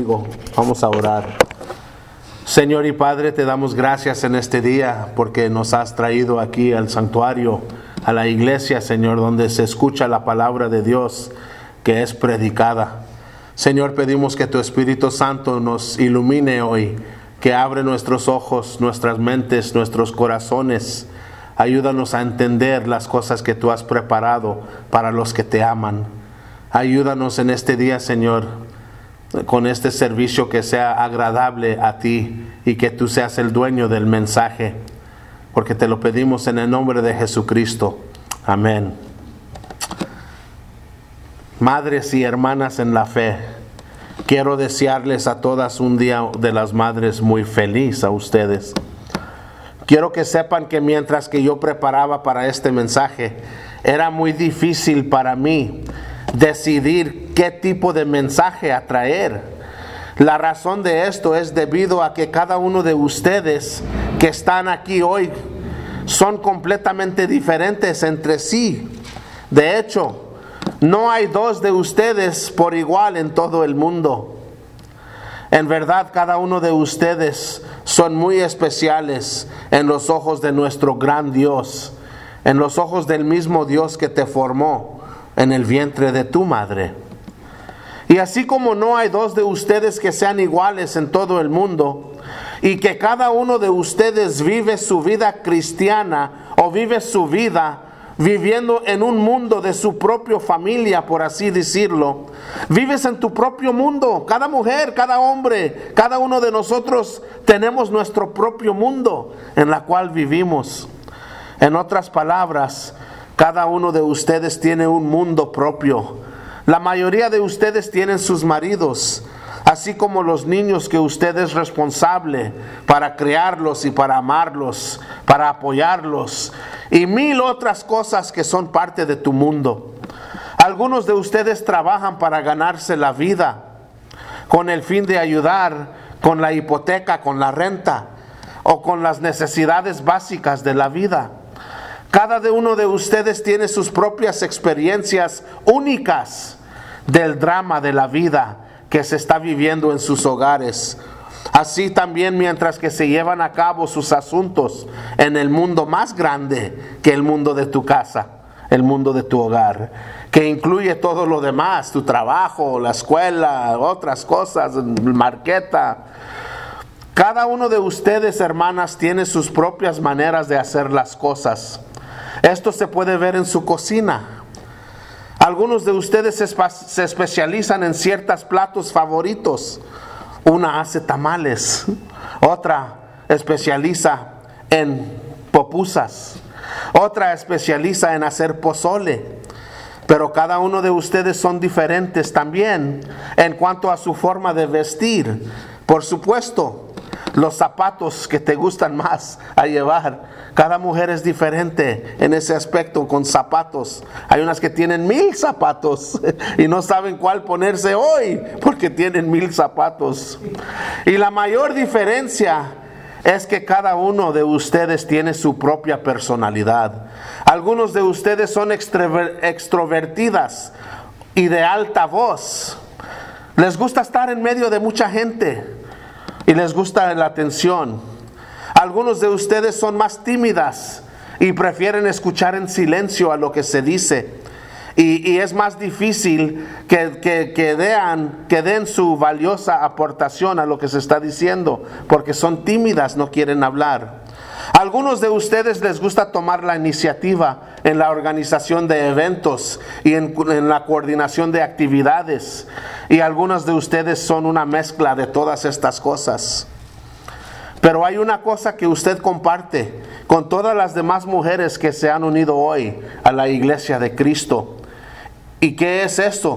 conmigo. Vamos a orar. Señor y Padre, te damos gracias en este día porque nos has traído aquí al santuario, a la iglesia, Señor, donde se escucha la palabra de Dios que es predicada. Señor, pedimos que tu Espíritu Santo nos ilumine hoy, que abre nuestros ojos, nuestras mentes, nuestros corazones. Ayúdanos a entender las cosas que tú has preparado para los que te aman. Ayúdanos en este día, Señor, con este servicio que sea agradable a ti y que tú seas el dueño del mensaje, porque te lo pedimos en el nombre de Jesucristo. Amén. Madres y hermanas en la fe, quiero desearles a todas un día de las madres muy feliz a ustedes. Quiero que sepan que mientras que yo preparaba para este mensaje, era muy difícil para mí decidir qué tipo de mensaje atraer. La razón de esto es debido a que cada uno de ustedes que están aquí hoy son completamente diferentes entre sí. De hecho, no hay dos de ustedes por igual en todo el mundo. En verdad, cada uno de ustedes son muy especiales en los ojos de nuestro gran Dios, en los ojos del mismo Dios que te formó en el vientre de tu madre. Y así como no hay dos de ustedes que sean iguales en todo el mundo, y que cada uno de ustedes vive su vida cristiana o vive su vida viviendo en un mundo de su propia familia, por así decirlo. Vives en tu propio mundo. Cada mujer, cada hombre, cada uno de nosotros tenemos nuestro propio mundo en la cual vivimos. En otras palabras, cada uno de ustedes tiene un mundo propio. La mayoría de ustedes tienen sus maridos, así como los niños que usted es responsable para criarlos y para amarlos, para apoyarlos, y mil otras cosas que son parte de tu mundo. Algunos de ustedes trabajan para ganarse la vida con el fin de ayudar con la hipoteca, con la renta o con las necesidades básicas de la vida. Cada uno de ustedes tiene sus propias experiencias únicas del drama de la vida que se está viviendo en sus hogares. Así también, mientras que se llevan a cabo sus asuntos en el mundo más grande que el mundo de tu casa, el mundo de tu hogar, que incluye todo lo demás, tu trabajo, la escuela, otras cosas, marqueta. Cada uno de ustedes, hermanas, tiene sus propias maneras de hacer las cosas. Esto se puede ver en su cocina. Algunos de ustedes se especializan en ciertos platos favoritos. Una hace tamales, otra especializa en pupusas, otra especializa en hacer pozole. Pero cada uno de ustedes son diferentes también en cuanto a su forma de vestir. Por supuesto, los zapatos que te gustan más a llevar. Cada mujer es diferente en ese aspecto con zapatos. Hay unas que tienen 1000 zapatos y no saben cuál ponerse hoy porque tienen 1000 zapatos. Y la mayor diferencia es que cada uno de ustedes tiene su propia personalidad. Algunos de ustedes son extrovertidas y de alta voz. Les gusta estar en medio de mucha gente y les gusta la atención. Algunos de ustedes son más tímidas y prefieren escuchar en silencio a lo que se dice. Y es más difícil que den su valiosa aportación a lo que se está diciendo, porque son tímidas, no quieren hablar. Algunos de ustedes les gusta tomar la iniciativa en la organización de eventos y en la coordinación de actividades. Y algunos de ustedes son una mezcla de todas estas cosas. Pero hay una cosa que usted comparte con todas las demás mujeres que se han unido hoy a la iglesia de Cristo. ¿Y qué es eso?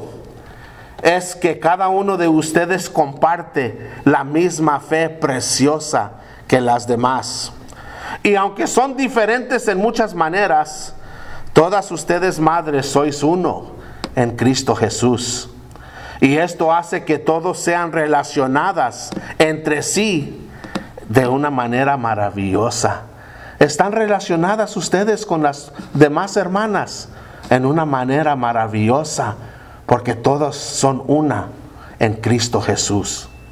Es que cada uno de ustedes comparte la misma fe preciosa que las demás. Y aunque son diferentes en muchas maneras, todas ustedes madres sois uno en Cristo Jesús. Y esto hace que todos sean relacionadas entre sí de una manera maravillosa. Están relacionadas ustedes con las demás hermanas en una manera maravillosa, porque todos son una en Cristo Jesús.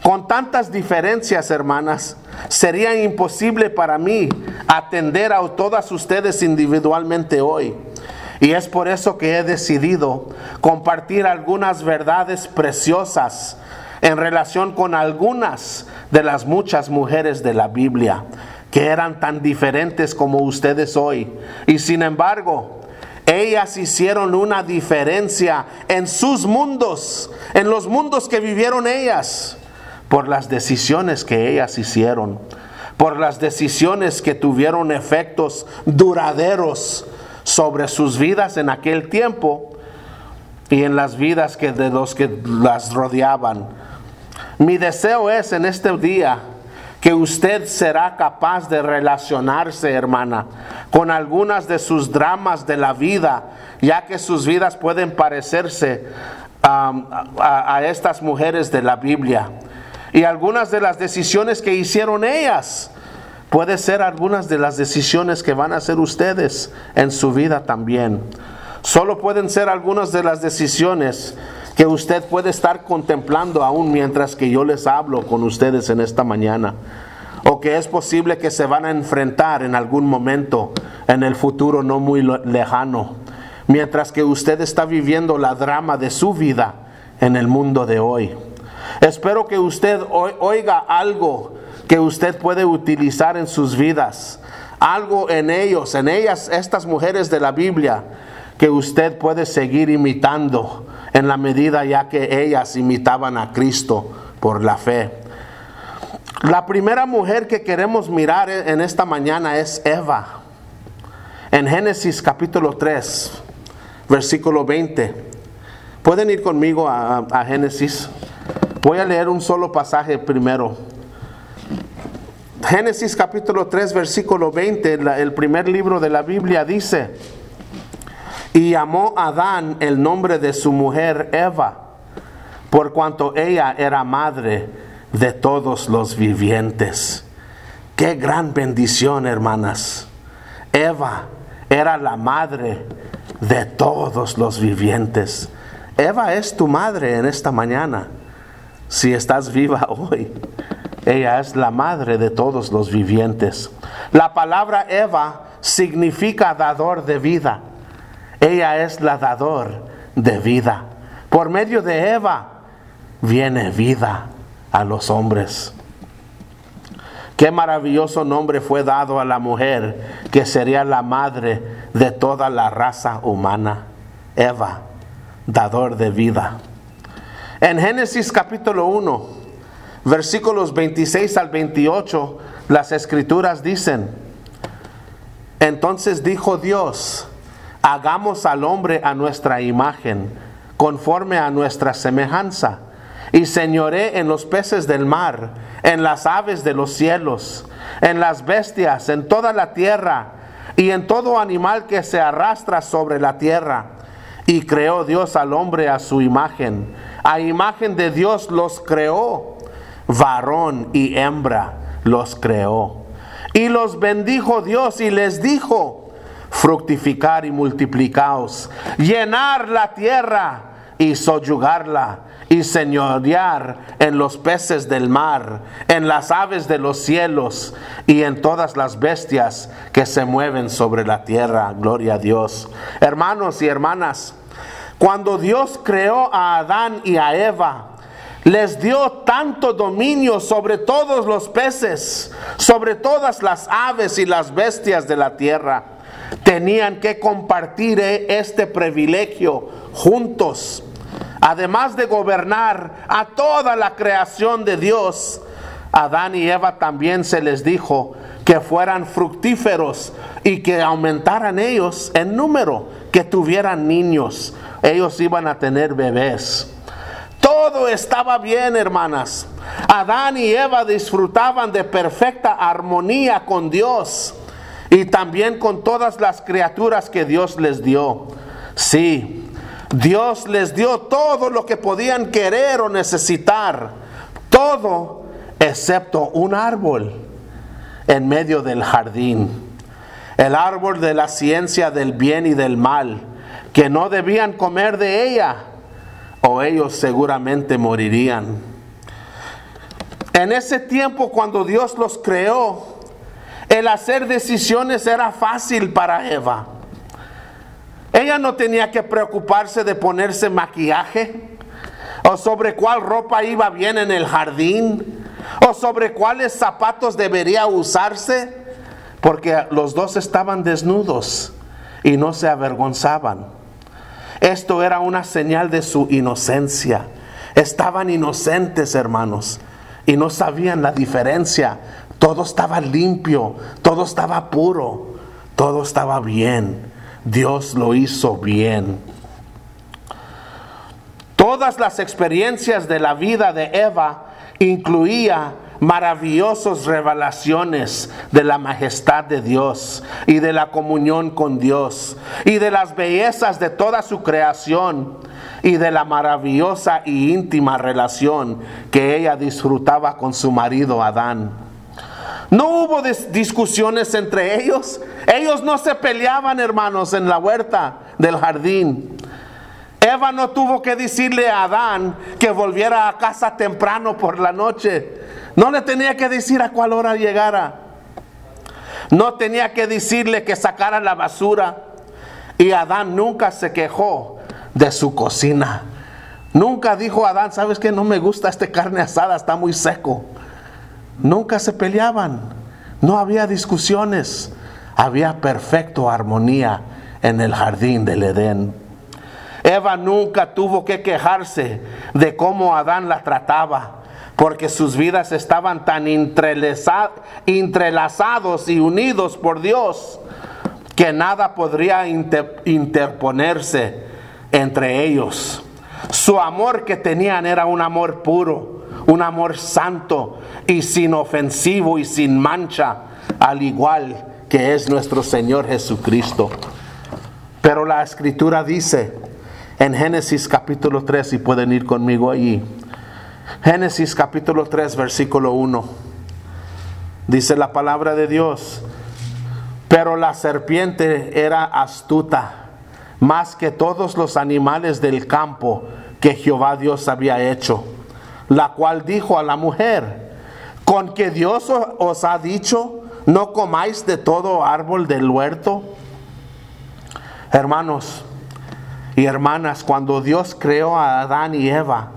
Con tantas diferencias, hermanas, sería imposible para mí atender a todas ustedes individualmente hoy. Y es por eso que he decidido compartir algunas verdades preciosas en relación con algunas de las muchas mujeres de la Biblia que eran tan diferentes como ustedes hoy. Y sin embargo, ellas hicieron una diferencia en sus mundos, en los mundos que vivieron ellas, por las decisiones que ellas hicieron, por las decisiones que tuvieron efectos duraderos sobre sus vidas en aquel tiempo y en las vidas de los que las rodeaban. Mi deseo es en este día que usted será capaz de relacionarse, hermana, con algunas de sus dramas de la vida, ya que sus vidas pueden parecerse a estas mujeres de la Biblia. Y algunas de las decisiones que hicieron ellas puede ser algunas de las decisiones que van a hacer ustedes en su vida también. Solo pueden ser algunas de las decisiones que usted puede estar contemplando aún mientras que yo les hablo con ustedes en esta mañana, o que es posible que se van a enfrentar en algún momento en el futuro no muy lejano, mientras que usted está viviendo la drama de su vida en el mundo de hoy. Espero que usted oiga algo que usted puede utilizar en sus vidas, algo en ellas, estas mujeres de la Biblia, que usted puede seguir imitando en la medida ya que ellas imitaban a Cristo por la fe. La primera mujer que queremos mirar en esta mañana es Eva. En Génesis capítulo 3, versículo 20. ¿Pueden ir conmigo a Génesis? Voy a leer un solo pasaje primero. Génesis capítulo 3, versículo 20, el primer libro de la Biblia dice: y llamó Adán el nombre de su mujer Eva, por cuanto ella era madre de todos los vivientes. Qué gran bendición, hermanas. Eva era la madre de todos los vivientes. Eva es tu madre en esta mañana. Si estás viva hoy, ella es la madre de todos los vivientes. La palabra Eva significa dador de vida. Ella es la dador de vida. Por medio de Eva viene vida a los hombres. Qué maravilloso nombre fue dado a la mujer que sería la madre de toda la raza humana. Eva, dador de vida. En Génesis capítulo 1, versículos 26 al 28, las escrituras dicen: entonces dijo Dios: hagamos al hombre a nuestra imagen, conforme a nuestra semejanza, y señoree en los peces del mar, en las aves de los cielos, en las bestias, en toda la tierra, y en todo animal que se arrastra sobre la tierra. Y creó Dios al hombre a su imagen. A imagen de Dios los creó, varón y hembra los creó. Y los bendijo Dios y les dijo: fructificar y multiplicaos, llenar la tierra y soyugarla, y señorear en los peces del mar, en las aves de los cielos, y en todas las bestias que se mueven sobre la tierra. Gloria a Dios. Hermanos y hermanas, cuando Dios creó a Adán y a Eva, les dio tanto dominio sobre todos los peces, sobre todas las aves y las bestias de la tierra. Tenían que compartir este privilegio juntos. Además de gobernar a toda la creación de Dios, Adán y Eva también se les dijo que fueran fructíferos y que aumentaran ellos en número, que tuvieran niños. Ellos iban a tener bebés. Todo estaba bien, hermanas. Adán y Eva disfrutaban de perfecta armonía con Dios y también con todas las criaturas que Dios les dio. Sí, Dios les dio todo lo que podían querer o necesitar, todo excepto un árbol en medio del jardín, el árbol de la ciencia del bien y del mal, que no debían comer de ella o ellos seguramente morirían. En ese tiempo, cuando Dios los creó, el hacer decisiones era fácil para Eva. Ella no tenía que preocuparse de ponerse maquillaje, o sobre cuál ropa iba bien en el jardín, o sobre cuáles zapatos debería usarse, porque los dos estaban desnudos y no se avergonzaban. Esto era una señal de su inocencia. Estaban inocentes, hermanos, y no sabían la diferencia. Todo estaba limpio, todo estaba puro, todo estaba bien. Dios lo hizo bien. Todas las experiencias de la vida de Eva incluía maravillosas revelaciones de la majestad de Dios y de la comunión con Dios y de las bellezas de toda su creación y de la maravillosa y íntima relación que ella disfrutaba con su marido Adán. No hubo discusiones entre ellos. Ellos no se peleaban, hermanos, en la huerta del jardín. Eva no tuvo que decirle a Adán que volviera a casa temprano por la noche. No le tenía que decir a cuál hora llegara. No tenía que decirle que sacara la basura. Y Adán nunca se quejó de su cocina. Nunca dijo a Adán, ¿sabes qué? No me gusta esta carne asada, está muy seco. Nunca se peleaban. No había discusiones. Había perfecta armonía en el jardín del Edén. Eva nunca tuvo que quejarse de cómo Adán la trataba, porque sus vidas estaban tan entrelazados y unidos por Dios que nada podría interponerse entre ellos. Su amor que tenían era un amor puro, un amor santo y sin ofensivo y sin mancha, al igual que es nuestro Señor Jesucristo. Pero la Escritura dice en Génesis capítulo 3, si pueden ir conmigo allí, Génesis capítulo 3 versículo 1, dice la palabra de Dios: pero la serpiente era astuta más que todos los animales del campo que Jehová Dios había hecho, la cual dijo a la mujer: ¿con que Dios os ha dicho, no comáis de todo árbol del huerto? Hermanos y hermanas, cuando Dios creó a Adán y Eva,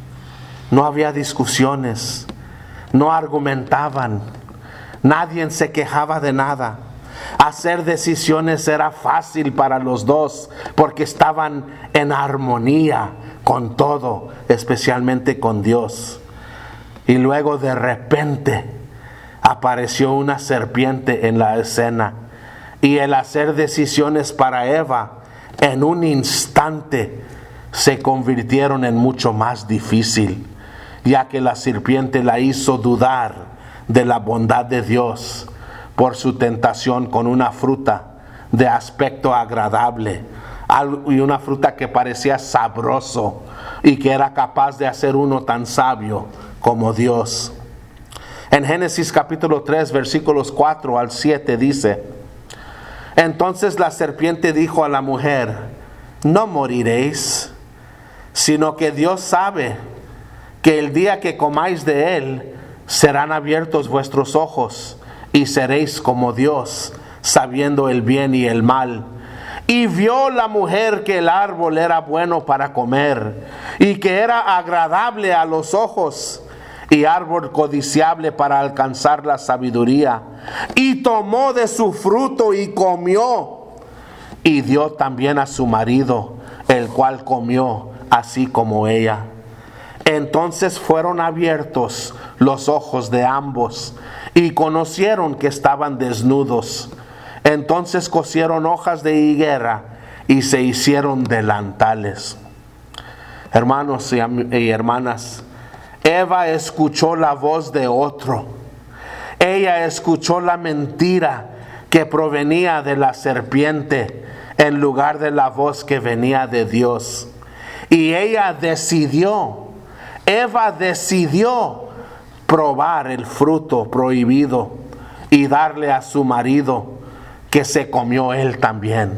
no había discusiones, no argumentaban, nadie se quejaba de nada. Hacer decisiones era fácil para los dos porque estaban en armonía con todo, especialmente con Dios. Y luego de repente apareció una serpiente en la escena, y el hacer decisiones para Eva en un instante se convirtieron en mucho más difícil, ya que la serpiente la hizo dudar de la bondad de Dios por su tentación con una fruta de aspecto agradable y una fruta que parecía sabroso y que era capaz de hacer uno tan sabio como Dios. En Génesis capítulo 3 versículos 4 al 7 dice: entonces la serpiente dijo a la mujer: no moriréis, sino que Dios sabe que el día que comáis de él serán abiertos vuestros ojos y seréis como Dios, sabiendo el bien y el mal. Y vio la mujer que el árbol era bueno para comer, y que era agradable a los ojos, y árbol codiciable para alcanzar la sabiduría. Y tomó de su fruto y comió, y dio también a su marido, el cual comió así como ella. Entonces fueron abiertos los ojos de ambos, y conocieron que estaban desnudos. Entonces cosieron hojas de higuera y se hicieron delantales. Hermanos y hermanas, Eva escuchó la voz de otro. Ella escuchó la mentira que provenía de la serpiente en lugar de la voz que venía de Dios. Y ella Eva decidió probar el fruto prohibido y darle a su marido, que se comió él también.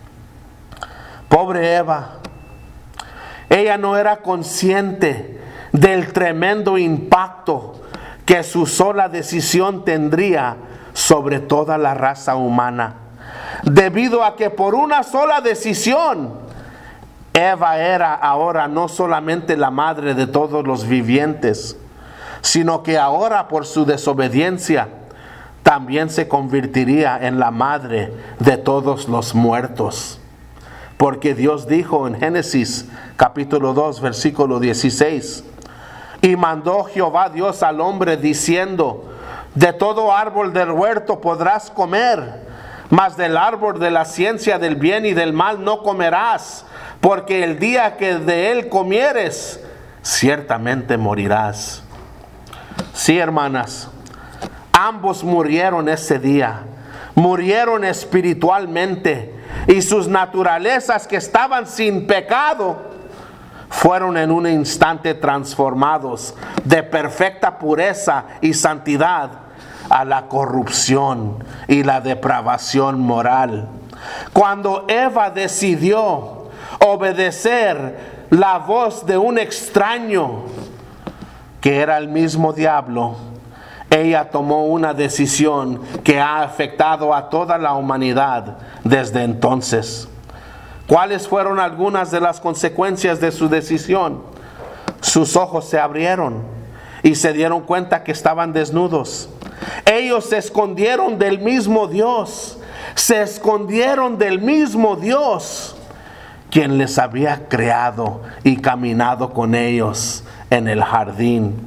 Pobre Eva, ella no era consciente del tremendo impacto que su sola decisión tendría sobre toda la raza humana, debido a que por una sola decisión Eva era ahora no solamente la madre de todos los vivientes, sino que ahora por su desobediencia también se convertiría en la madre de todos los muertos. Porque Dios dijo en Génesis capítulo 2 versículo 16: y mandó Jehová Dios al hombre diciendo: de todo árbol del huerto podrás comer, mas del árbol de la ciencia del bien y del mal no comerás, porque el día que de él comieres, ciertamente morirás. Sí, hermanas, ambos murieron ese día, murieron espiritualmente, y sus naturalezas que estaban sin pecado fueron en un instante transformados de perfecta pureza y santidad a la corrupción y la depravación moral. Cuando Eva decidió obedecer la voz de un extraño, que era el mismo diablo, ella tomó una decisión que ha afectado a toda la humanidad desde entonces. ¿Cuáles fueron algunas de las consecuencias de su decisión? Sus ojos se abrieron y se dieron cuenta que estaban desnudos. Ellos se escondieron del mismo Dios, se escondieron del mismo Dios, quien les había creado y caminado con ellos en el jardín.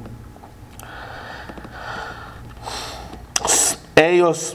Ellos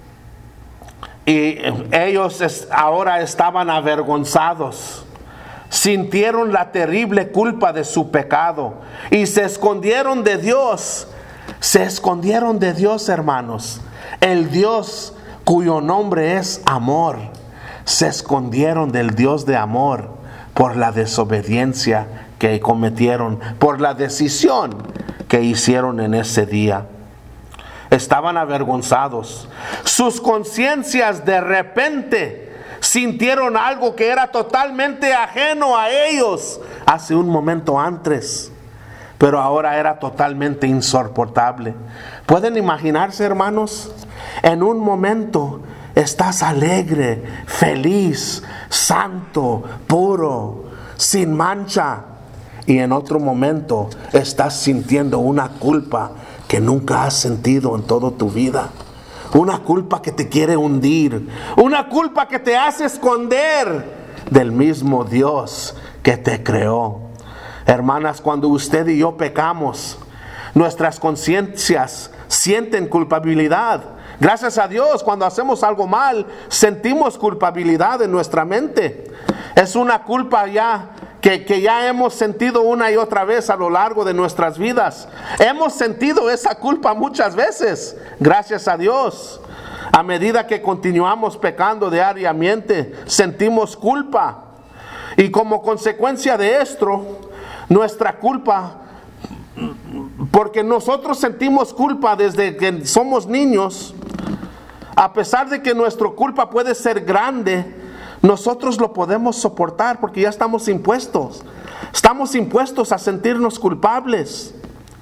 ahora estaban avergonzados, sintieron la terrible culpa de su pecado y se escondieron de Dios. Se escondieron de Dios, hermanos, el Dios cuyo nombre es amor. Se escondieron del Dios de amor por la desobediencia que cometieron, por la decisión que hicieron en ese día. Estaban avergonzados. Sus conciencias de repente sintieron algo que era totalmente ajeno a ellos hace un momento antes, pero ahora era totalmente insoportable. ¿Pueden imaginarse, hermanos? En un momento estás alegre, feliz, santo, puro, sin mancha, y en otro momento estás sintiendo una culpa que nunca has sentido en toda tu vida. Una culpa que te quiere hundir, una culpa que te hace esconder del mismo Dios que te creó. Hermanas, cuando usted y yo pecamos, nuestras conciencias sienten culpabilidad. Gracias a Dios, cuando hacemos algo mal, sentimos culpabilidad en nuestra mente. Es una culpa que ya hemos sentido una y otra vez a lo largo de nuestras vidas. Hemos sentido esa culpa muchas veces, gracias a Dios. A medida que continuamos pecando diariamente, sentimos culpa. Y como consecuencia de esto, nuestra culpa, porque nosotros sentimos culpa desde que somos niños, a pesar de que nuestra culpa puede ser grande, nosotros lo podemos soportar porque ya estamos impuestos. Estamos impuestos a sentirnos culpables.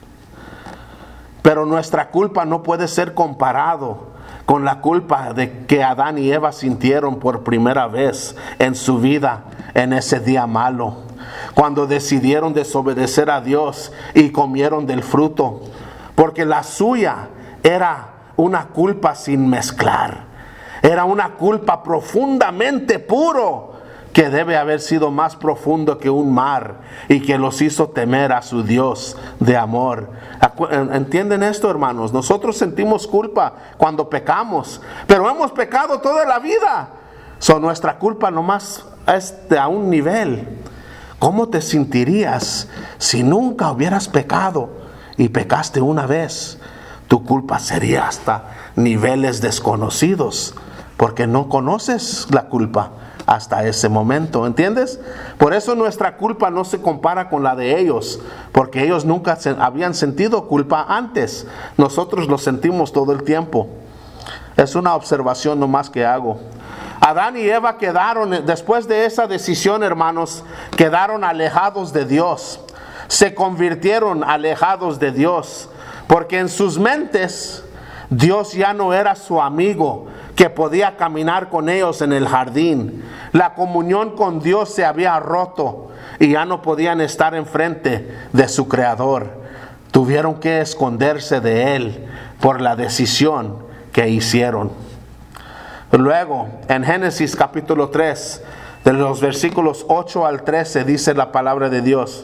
Pero nuestra culpa no puede ser comparado con la culpa de que Adán y Eva sintieron por primera vez en su vida en ese día malo, cuando decidieron desobedecer a Dios y comieron del fruto, porque la suya era una culpa sin mezclar. Era una culpa profundamente puro, que debe haber sido más profundo que un mar y que los hizo temer a su Dios de amor. ¿Entienden esto, hermanos? Nosotros sentimos culpa cuando pecamos, pero hemos pecado toda la vida. Nuestra culpa nomás es a un nivel. ¿Cómo te sentirías si nunca hubieras pecado y pecaste una vez? Tu culpa sería hasta niveles desconocidos, porque no conoces la culpa hasta ese momento, ¿entiendes? Por eso nuestra culpa no se compara con la de ellos, porque ellos nunca habían sentido culpa antes. Nosotros lo sentimos todo el tiempo. Es una observación nomás que hago. Adán y Eva quedaron, después de esa decisión, hermanos, quedaron alejados de Dios. se convirtieron alejados de Dios, porque en sus mentes Dios ya no era su amigo que podía caminar con ellos en el jardín. La comunión con Dios se había roto y ya no podían estar enfrente de su Creador. Tuvieron que esconderse de Él por la decisión que hicieron. Luego, en Génesis capítulo 3, de los versículos 8 al 13, dice la palabra de Dios: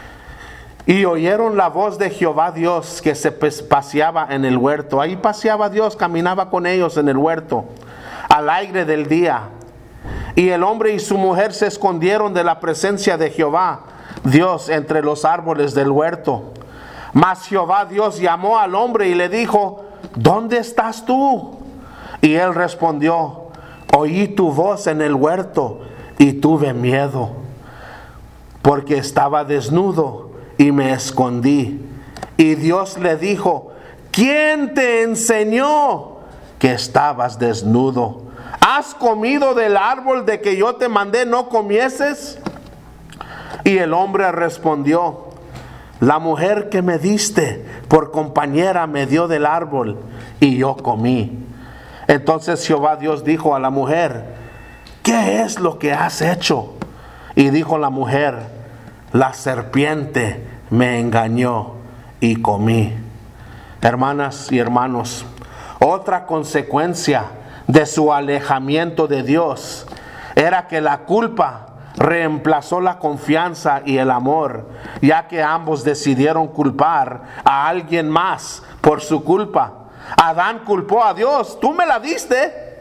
y oyeron la voz de Jehová Dios que se paseaba en el huerto. Ahí paseaba Dios, caminaba con ellos en el huerto, al aire del día. Y el hombre y su mujer se escondieron de la presencia de Jehová Dios entre los árboles del huerto. Mas Jehová Dios llamó al hombre y le dijo: ¿dónde estás tú? Y él respondió: oí tu voz en el huerto y tuve miedo, porque estaba desnudo y me escondí. Y Dios le dijo: ¿quién te enseñó que estabas desnudo? ¿Has comido del árbol de que yo te mandé no comieses? Y el hombre respondió: la mujer que me diste por compañera me dio del árbol y yo comí. Entonces Jehová Dios dijo a la mujer: ¿qué es lo que has hecho? Y dijo la mujer: la serpiente me engañó y comí. Hermanas y hermanos, otra consecuencia de su alejamiento de Dios era que la culpa reemplazó la confianza y el amor, ya que ambos decidieron culpar a alguien más por su culpa. Adán culpó a Dios: tú me la diste.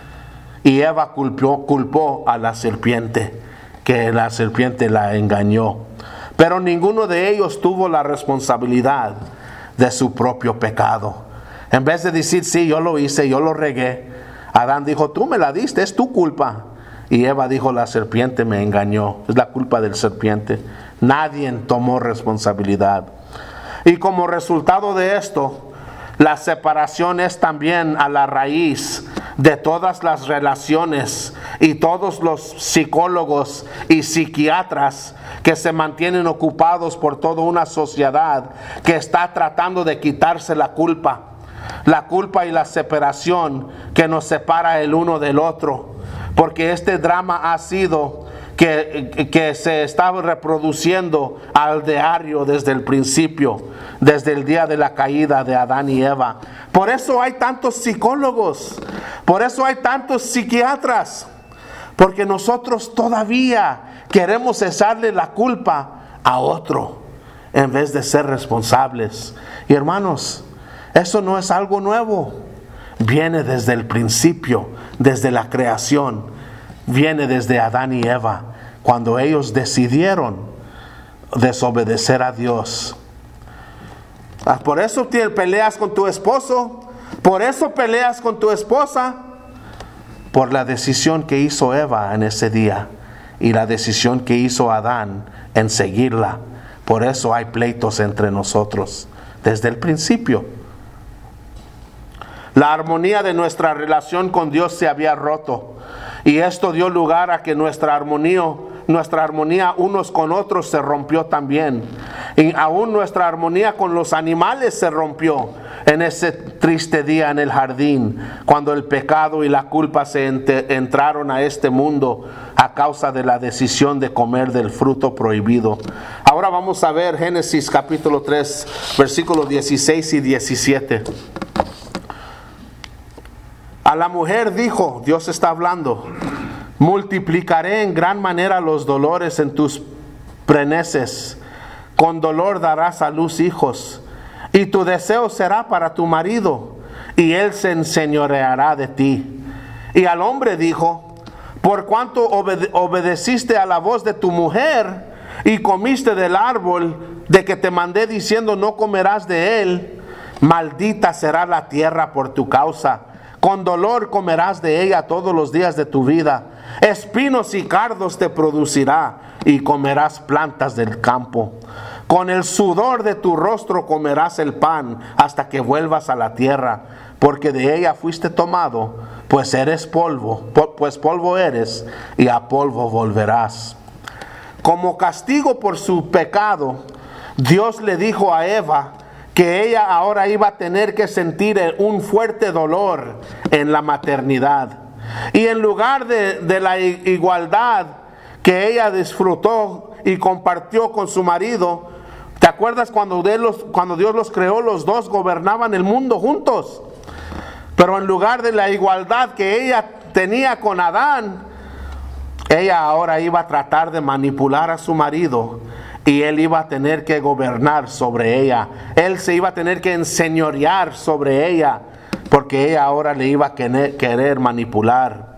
Y Eva culpó a la serpiente, que la serpiente la engañó. Pero ninguno de ellos tuvo la responsabilidad de su propio pecado. En vez de decir: sí, yo lo hice, yo lo regué, Adán dijo: tú me la diste, es tu culpa. Y Eva dijo: la serpiente me engañó, es la culpa del serpiente. Nadie tomó responsabilidad. Y como resultado de esto, la separación es también a la raíz de todas las relaciones y todos los psicólogos y psiquiatras que se mantienen ocupados por toda una sociedad que está tratando de quitarse la culpa y la separación que nos separa el uno del otro. Porque este drama ha sido que se está reproduciendo al diario desde el principio, desde el día de la caída de Adán y Eva. Por eso hay tantos psicólogos, por eso hay tantos psiquiatras, porque nosotros todavía queremos echarle la culpa a otro en vez de ser responsables. Y hermanos, eso no es algo nuevo, viene desde el principio, desde la creación, viene desde Adán y Eva, cuando ellos decidieron desobedecer a Dios. Por eso peleas con tu esposo, por eso peleas con tu esposa, por la decisión que hizo Eva en ese día y la decisión que hizo Adán en seguirla. Por eso hay pleitos entre nosotros desde el principio. La armonía de nuestra relación con Dios se había roto, y esto dio lugar a que nuestra armonía unos con otros se rompió también. Y aún nuestra armonía con los animales se rompió en ese triste día en el jardín, cuando el pecado y la culpa se entraron a este mundo a causa de la decisión de comer del fruto prohibido. Ahora vamos a ver Génesis capítulo 3, versículos 16 y 17. A la mujer dijo, Dios está hablando: multiplicaré en gran manera los dolores en tus preneces, con dolor darás a luz hijos, y tu deseo será para tu marido, y él se enseñoreará de ti. Y al hombre dijo: por cuanto obedeciste a la voz de tu mujer, y comiste del árbol de que te mandé diciendo no comerás de él, maldita será la tierra por tu causa. Con dolor comerás de ella todos los días de tu vida. Espinos y cardos te producirá, y comerás plantas del campo. Con el sudor de tu rostro comerás el pan hasta que vuelvas a la tierra, porque de ella fuiste tomado, pues eres polvo, pues polvo eres, y a polvo volverás. Como castigo por su pecado, Dios le dijo a Eva que ella ahora iba a tener que sentir un fuerte dolor en la maternidad. Y en lugar de la igualdad que ella disfrutó y compartió con su marido, ¿te acuerdas cuando Dios los creó? Los dos gobernaban el mundo juntos. Pero en lugar de la igualdad que ella tenía con Adán, ella ahora iba a tratar de manipular a su marido y él iba a tener que gobernar sobre ella. Él se iba a tener que enseñorear sobre ella porque ella ahora le iba a querer manipular.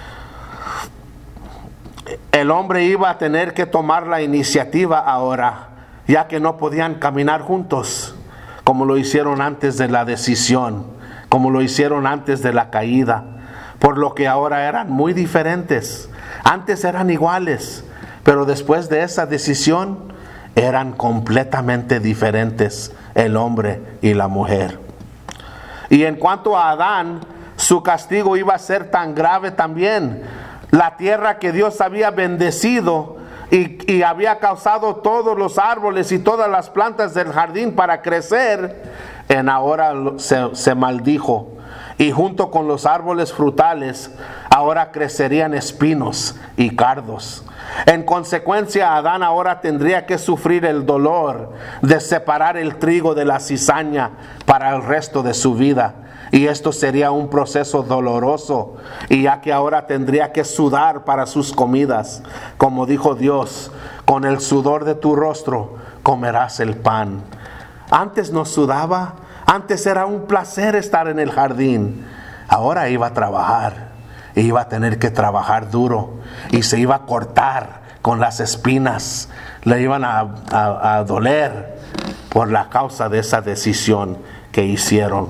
El hombre iba a tener que tomar la iniciativa ahora, ya que no podían caminar juntos como lo hicieron antes de la decisión, como lo hicieron antes de la caída, por lo que ahora eran muy diferentes. Antes eran iguales, pero después de esa decisión eran completamente diferentes el hombre y la mujer. Y en cuanto a Adán, su castigo iba a ser tan grave también. La tierra que Dios había bendecido y había causado todos los árboles y todas las plantas del jardín para crecer, en ahora se maldijo. Y junto con los árboles frutales, ahora crecerían espinos y cardos. En consecuencia, Adán ahora tendría que sufrir el dolor de separar el trigo de la cizaña para el resto de su vida. Y esto sería un proceso doloroso, y ya que ahora tendría que sudar para sus comidas. Como dijo Dios, con el sudor de tu rostro comerás el pan. Antes no sudaba, antes era un placer estar en el jardín. Ahora iba a trabajar, iba a tener que trabajar duro y se iba a cortar con las espinas. Le iban a doler por la causa de esa decisión que hicieron.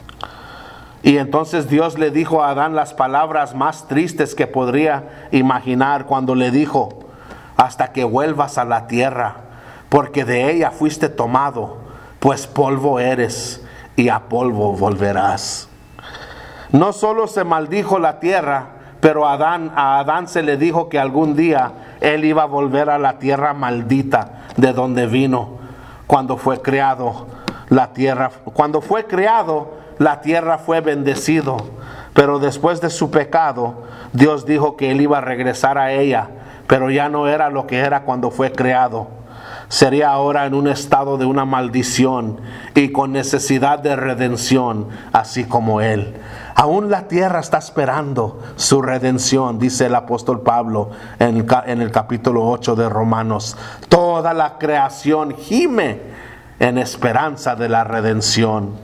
Y entonces Dios le dijo a Adán las palabras más tristes que podría imaginar cuando le dijo: hasta que vuelvas a la tierra, porque de ella fuiste tomado, pues polvo eres y a polvo volverás. No solo se maldijo la tierra, pero a Adán se le dijo que algún día él iba a volver a la tierra maldita de donde vino cuando fue creado la tierra. Cuando fue creado, la tierra fue bendecido, pero después de su pecado, Dios dijo que él iba a regresar a ella, pero ya no era lo que era cuando fue creado. Sería ahora en un estado de una maldición y con necesidad de redención, así como él. Aún la tierra está esperando su redención, dice el apóstol Pablo en el capítulo 8 de Romanos. Toda la creación gime en esperanza de la redención,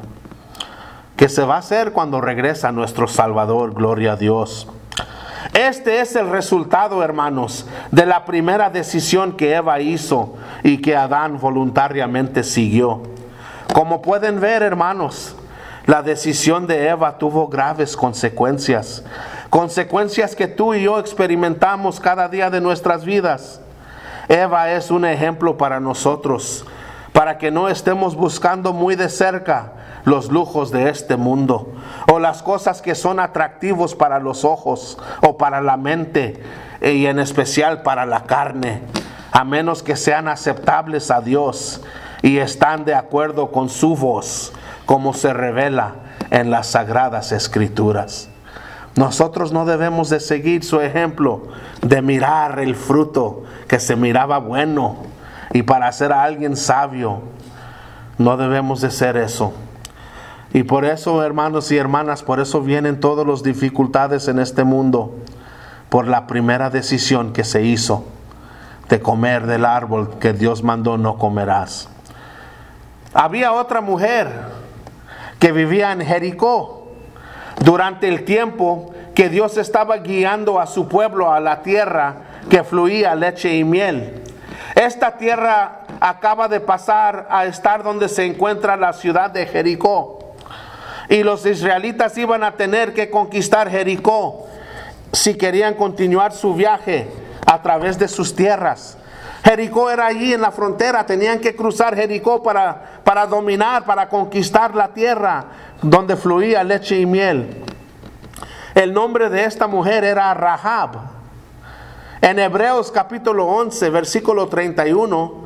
que se va a hacer cuando regresa nuestro Salvador. Gloria a Dios. Este es el resultado, hermanos, de la primera decisión que Eva hizo y que Adán voluntariamente siguió. Como pueden ver, hermanos, la decisión de Eva tuvo graves consecuencias. Consecuencias que tú y yo experimentamos cada día de nuestras vidas. Eva es un ejemplo para nosotros, para que no estemos buscando muy de cerca los lujos de este mundo, o las cosas que son atractivos para los ojos o para la mente, y en especial para la carne, a menos que sean aceptables a Dios y están de acuerdo con su voz, como se revela en las Sagradas Escrituras. Nosotros no debemos de seguir su ejemplo de mirar el fruto que se miraba bueno y para hacer a alguien sabio. No debemos de ser eso. Y por eso, hermanos y hermanas, por eso vienen todas las dificultades en este mundo, por la primera decisión que se hizo de comer del árbol que Dios mandó: no comerás. Había otra mujer que vivía en Jericó durante el tiempo que Dios estaba guiando a su pueblo a la tierra que fluía leche y miel. Esta tierra acaba de pasar a estar donde se encuentra la ciudad de Jericó. Y los israelitas iban a tener que conquistar Jericó si querían continuar su viaje a través de sus tierras. Jericó era allí en la frontera, tenían que cruzar Jericó para dominar, para conquistar la tierra donde fluía leche y miel. El nombre de esta mujer era Rahab. En Hebreos capítulo 11, versículo 31,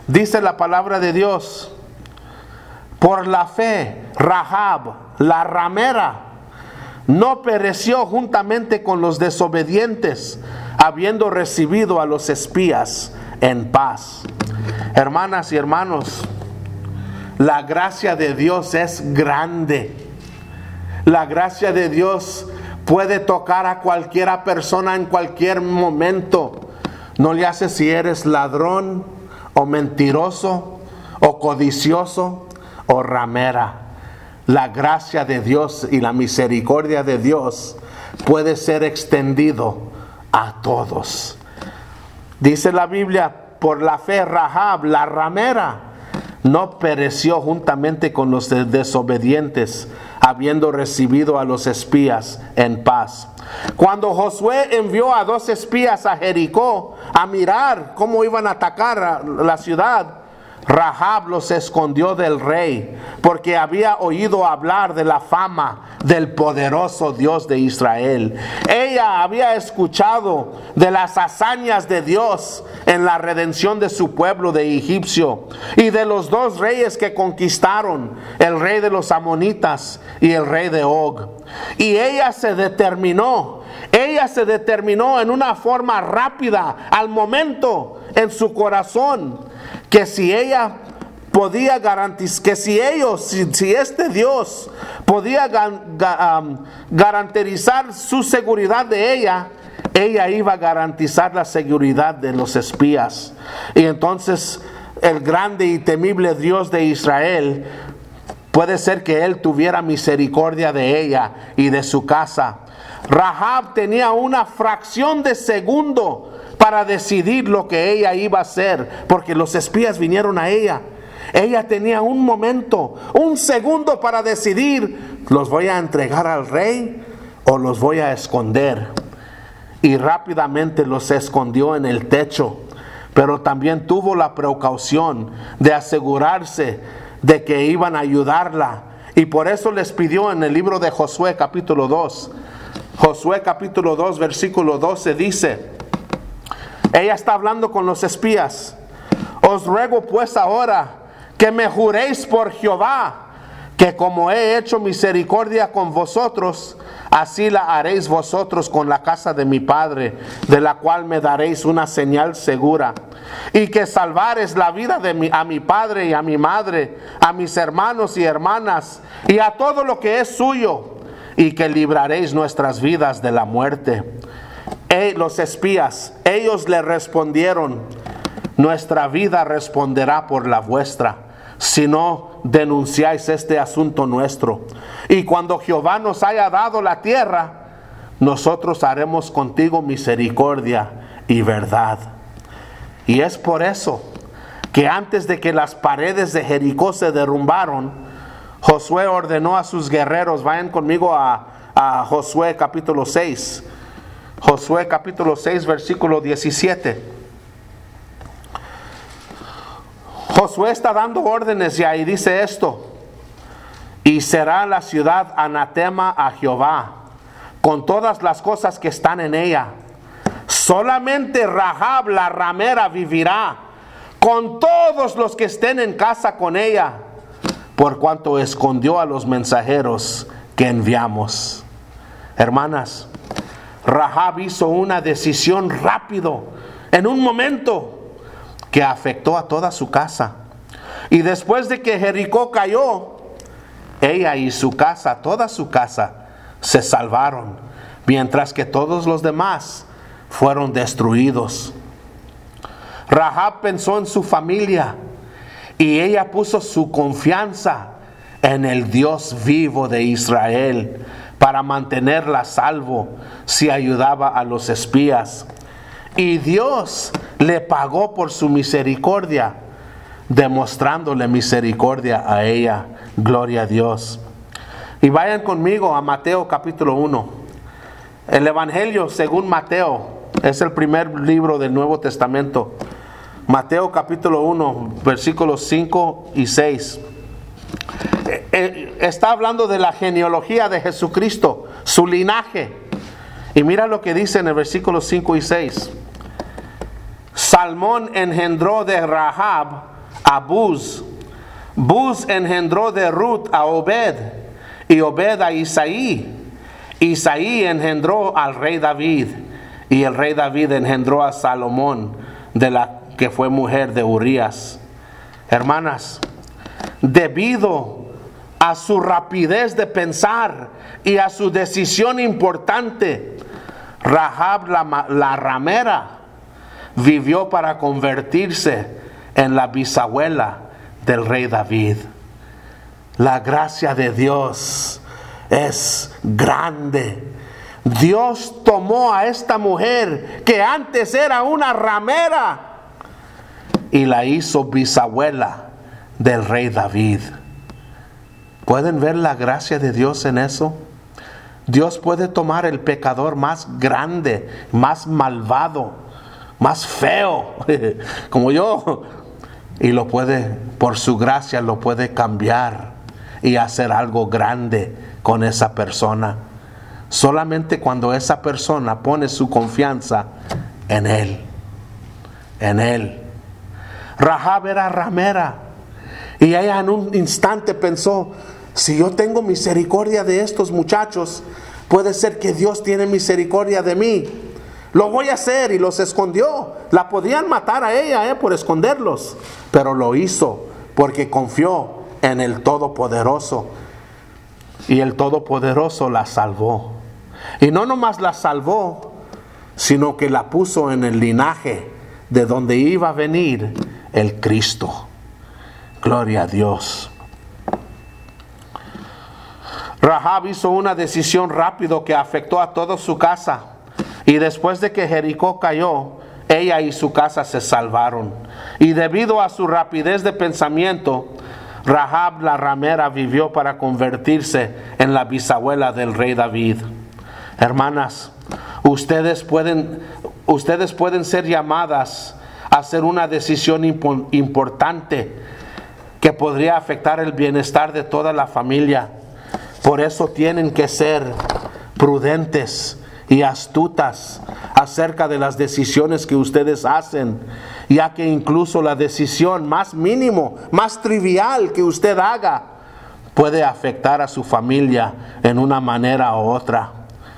Dice la palabra de Dios: por la fe, Rahab, la ramera, no pereció juntamente con los desobedientes, habiendo recibido a los espías en paz. Hermanas y hermanos, la gracia de Dios es grande. La gracia de Dios puede tocar a cualquiera persona en cualquier momento. No le hace si eres ladrón o mentiroso o codicioso o ramera. La gracia de Dios y la misericordia de Dios puede ser extendido a todos. Dice la Biblia: por la fe, Rahab, la ramera, no pereció juntamente con los desobedientes, habiendo recibido a los espías en paz. Cuando Josué envió a 2 espías a Jericó a mirar cómo iban a atacar la ciudad, Rahab los escondió del rey, porque había oído hablar de la fama del poderoso Dios de Israel. Ella había escuchado de las hazañas de Dios en la redención de su pueblo de egipcio, y de los 2 reyes que conquistaron, el rey de los amonitas y el rey de Og. Y ella se determinó en una forma rápida, al momento, en su corazón, que si ella podía garantizar, que si este Dios podía garantizar su seguridad de ella iba a garantizar la seguridad de los espías. Y entonces el grande y temible Dios de Israel, puede ser que Él tuviera misericordia de ella y de su casa. Rahab tenía una fracción de segundo para decidir lo que ella iba a hacer, porque los espías vinieron a ella. Ella tenía un momento, un segundo para decidir: ¿los voy a entregar al rey o los voy a esconder? Y rápidamente los escondió en el techo, pero también tuvo la precaución de asegurarse de que iban a ayudarla. Y por eso les pidió en el libro de Josué capítulo 2. Josué capítulo 2 versículo 12 dice, ella está hablando con los espías: os ruego pues ahora que me juréis por Jehová, que como he hecho misericordia con vosotros, así la haréis vosotros con la casa de mi padre, de la cual me daréis una señal segura, y que salvares la vida a mi padre y a mi madre, a mis hermanos y hermanas, y a todo lo que es suyo, y que libraréis nuestras vidas de la muerte. Los espías, ellos le respondieron: nuestra vida responderá por la vuestra, si no denunciáis este asunto nuestro. Y cuando Jehová nos haya dado la tierra, nosotros haremos contigo misericordia y verdad. Y es por eso que antes de que las paredes de Jericó se derrumbaron, Josué ordenó a sus guerreros, vayan conmigo a Josué capítulo 6. Josué capítulo 6 versículo 17. Josué está dando órdenes y ahí dice esto: y será la ciudad anatema a Jehová, con todas las cosas que están en ella. Solamente Rahab la ramera vivirá, con todos los que estén en casa con ella, por cuanto escondió a los mensajeros que enviamos. Hermanas, Rahab hizo una decisión rápido, en un momento, que afectó a toda su casa. Y después de que Jericó cayó, ella y su casa, toda su casa, se salvaron, mientras que todos los demás fueron destruidos. Rahab pensó en su familia y ella puso su confianza en el Dios vivo de Israel para mantenerla a salvo si ayudaba a los espías. Y Dios le pagó por su misericordia, demostrándole misericordia a ella. Gloria a Dios. Y vayan conmigo a Mateo capítulo 1. El Evangelio según Mateo es el primer libro del Nuevo Testamento. Mateo capítulo 1, versículos 5 y 6. Está hablando de la genealogía de Jesucristo, su linaje. Y mira lo que dice en el versículo 5 y 6. Salmón engendró de Rahab a Buz. Buz engendró de Ruth a Obed, y Obed a Isaí. Isaí engendró al rey David, y el rey David engendró a Salomón, de la que fue mujer de Urías. Hermanas, debido a su rapidez de pensar y a su decisión importante, Rahab la ramera vivió para convertirse en la bisabuela del rey David. La gracia de Dios es grande. Dios tomó a esta mujer que antes era una ramera y la hizo bisabuela del rey David. ¿Pueden ver la gracia de Dios en eso? Dios puede tomar el pecador más grande, más malvado, más feo, como yo, y lo puede, por su gracia, lo puede cambiar y hacer algo grande con esa persona. Solamente cuando esa persona pone su confianza en Él. En Él. Rahab era ramera, y ella en un instante pensó: si yo tengo misericordia de estos muchachos, puede ser que Dios tiene misericordia de mí. Lo voy a hacer, y los escondió. La podían matar a ella por esconderlos, pero lo hizo porque confió en el Todopoderoso, y el Todopoderoso la salvó. Y no nomás la salvó, sino que la puso en el linaje de donde iba a venir el Cristo. Gloria a Dios. Rahab hizo una decisión rápido que afectó a toda su casa, y después de que Jericó cayó, ella y su casa se salvaron. Y debido a su rapidez de pensamiento, Rahab la ramera vivió para convertirse en la bisabuela del rey David. Hermanas, ustedes pueden ser llamadas a hacer una decisión importante que podría afectar el bienestar de toda la familia. Por eso tienen que ser prudentes y astutas acerca de las decisiones que ustedes hacen, ya que incluso la decisión más mínimo, más trivial que usted haga, puede afectar a su familia en una manera u otra.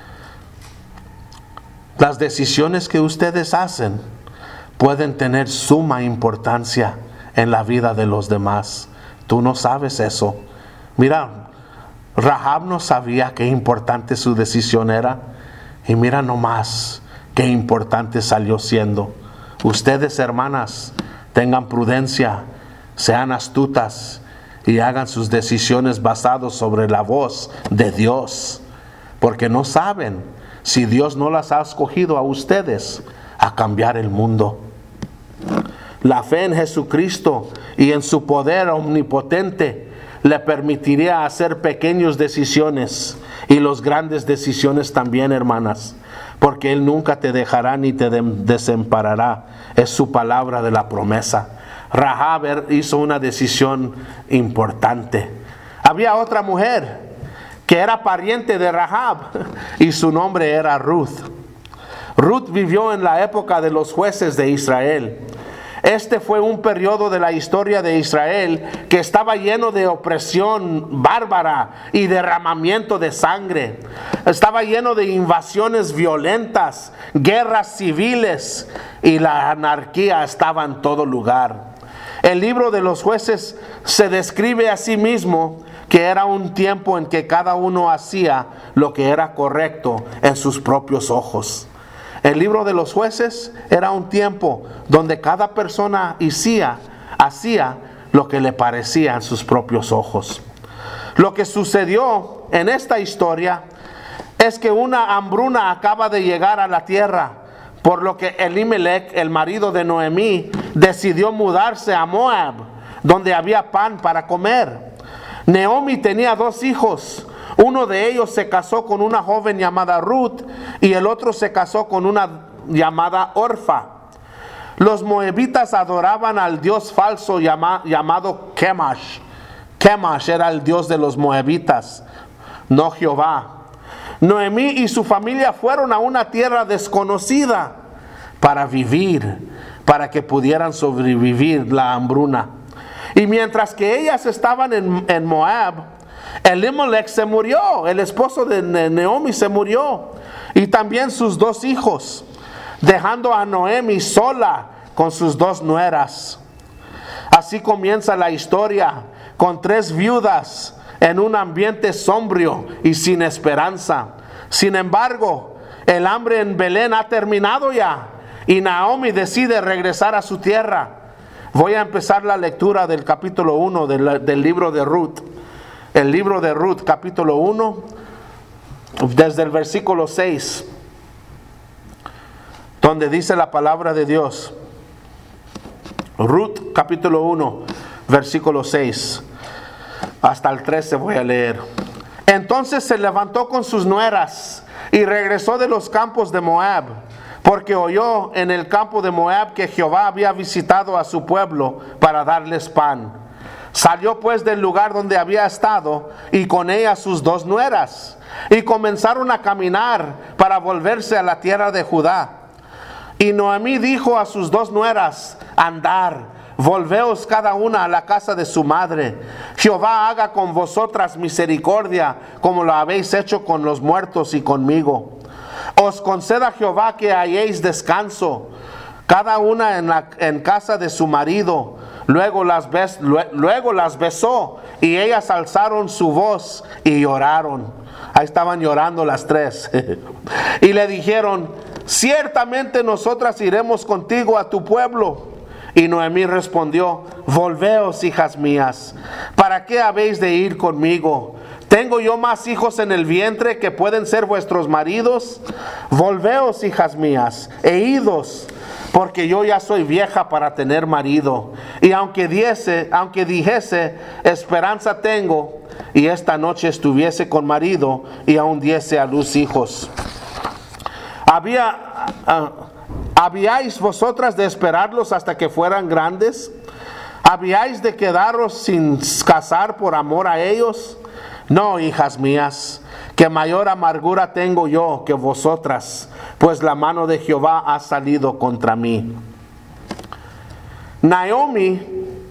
Las decisiones que ustedes hacen pueden tener suma importancia en la vida de los demás. Tú no sabes eso. Mira, Rahab no sabía qué importante su decisión era, y mira nomás qué importante salió siendo. Ustedes, hermanas, tengan prudencia, sean astutas y hagan sus decisiones basadas sobre la voz de Dios, porque no saben si Dios no las ha escogido a ustedes a cambiar el mundo. La fe en Jesucristo y en su poder omnipotente le permitiría hacer pequeñas decisiones, y las grandes decisiones también, hermanas, porque Él nunca te dejará ni te desamparará. Es su palabra de la promesa. Rahab hizo una decisión importante. Había otra mujer que era pariente de Rahab, y su nombre era Ruth. Ruth vivió en la época de los jueces de Israel. Este fue un periodo de la historia de Israel que estaba lleno de opresión bárbara y derramamiento de sangre. Estaba lleno de invasiones violentas, guerras civiles, y la anarquía estaba en todo lugar. El libro de los jueces se describe a sí mismo que era un tiempo en que cada uno hacía lo que era correcto en sus propios ojos. El libro de los jueces era un tiempo donde cada persona hacía lo que le parecía en sus propios ojos. Lo que sucedió en esta historia es que una hambruna acaba de llegar a la tierra, por lo que Elimelech, el marido de Noemí, decidió mudarse a Moab, donde había pan para comer. Naomi tenía 2 hijos. Uno de ellos se casó con una joven llamada Ruth, y el otro se casó con una llamada Orfa. Los moabitas adoraban al dios falso llamado Kemash. Kemash era el dios de los moabitas, no Jehová. Noemí y su familia fueron a una tierra desconocida para vivir, para que pudieran sobrevivir la hambruna. Y mientras que ellas estaban en Moab, Elimelech se murió, el esposo de Naomi se murió, y también sus 2 hijos, dejando a Noemi sola con sus 2 nueras. Así comienza la historia, con 3 viudas en un ambiente sombrío y sin esperanza. Sin embargo, el hambre en Belén ha terminado ya, y Naomi decide regresar a su tierra. Voy a empezar la lectura del capítulo 1 del libro de Ruth. El libro de Ruth, capítulo 1, desde el versículo 6, donde dice la palabra de Dios. Ruth, capítulo 1, versículo 6, hasta el 13 voy a leer. Entonces se levantó con sus nueras y regresó de los campos de Moab, porque oyó en el campo de Moab que Jehová había visitado a su pueblo para darles pan. Salió pues del lugar donde había estado, y con ella sus 2 nueras, y comenzaron a caminar para volverse a la tierra de Judá. Y Noemí dijo a sus 2 nueras: andar, volveos cada una a la casa de su madre. Jehová haga con vosotras misericordia, como lo habéis hecho con los muertos y conmigo. Os conceda Jehová que halléis descanso, cada una en casa de su marido. Luego las besó, y ellas alzaron su voz y lloraron. Ahí estaban llorando las 3. Y le dijeron: ciertamente nosotras iremos contigo a tu pueblo. Y Noemí respondió: volveos, hijas mías, ¿para qué habéis de ir conmigo? ¿Tengo yo más hijos en el vientre que pueden ser vuestros maridos? Volveos, hijas mías, e idos, porque yo ya soy vieja para tener marido. Y aunque dijese, esperanza tengo, y esta noche estuviese con marido, y aún diese a luz hijos. ¿Habíais vosotras de esperarlos hasta que fueran grandes? ¿Habíais de quedaros sin casar por amor a ellos? No, hijas mías, que mayor amargura tengo yo que vosotras, pues la mano de Jehová ha salido contra mí. Naomi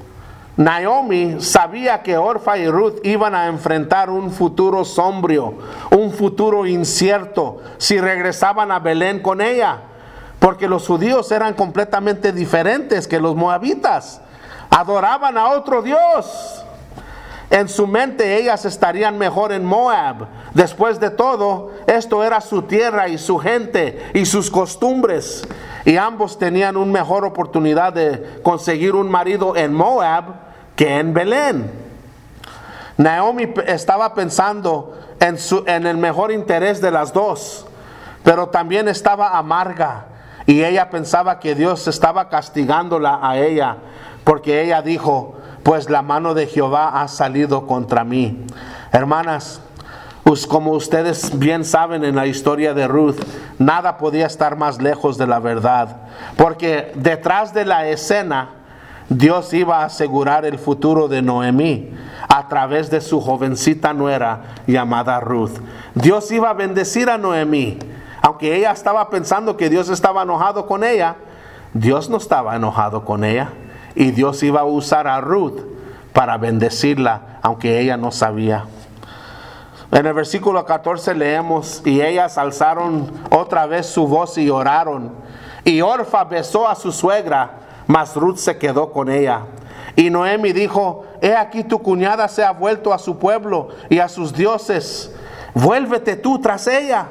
sabía que Orfa y Ruth iban a enfrentar un futuro sombrío, un futuro incierto, si regresaban a Belén con ella, porque los judíos eran completamente diferentes que los moabitas. Adoraban a otro Dios. En su mente ellas estarían mejor en Moab. Después de todo, esto era su tierra y su gente y sus costumbres. Y ambos tenían una mejor oportunidad de conseguir un marido en Moab que en Belén. Naomi estaba pensando en el mejor interés de las 2, pero también estaba amarga. Y ella pensaba que Dios estaba castigándola a ella, porque ella dijo: pues la mano de Jehová ha salido contra mí. Hermanas, pues como ustedes bien saben en la historia de Ruth, nada podía estar más lejos de la verdad, porque detrás de la escena Dios iba a asegurar el futuro de Noemí a través de su jovencita nuera llamada Ruth. Dios iba a bendecir a Noemí. Aunque ella estaba pensando que Dios estaba enojado con ella, Dios no estaba enojado con ella. Y Dios iba a usar a Ruth para bendecirla, aunque ella no sabía. En el versículo 14 leemos: y ellas alzaron otra vez su voz y lloraron. Y Orfa besó a su suegra, mas Ruth se quedó con ella. Y Noemi dijo: he aquí tu cuñada se ha vuelto a su pueblo y a sus dioses. Vuélvete tú tras ella.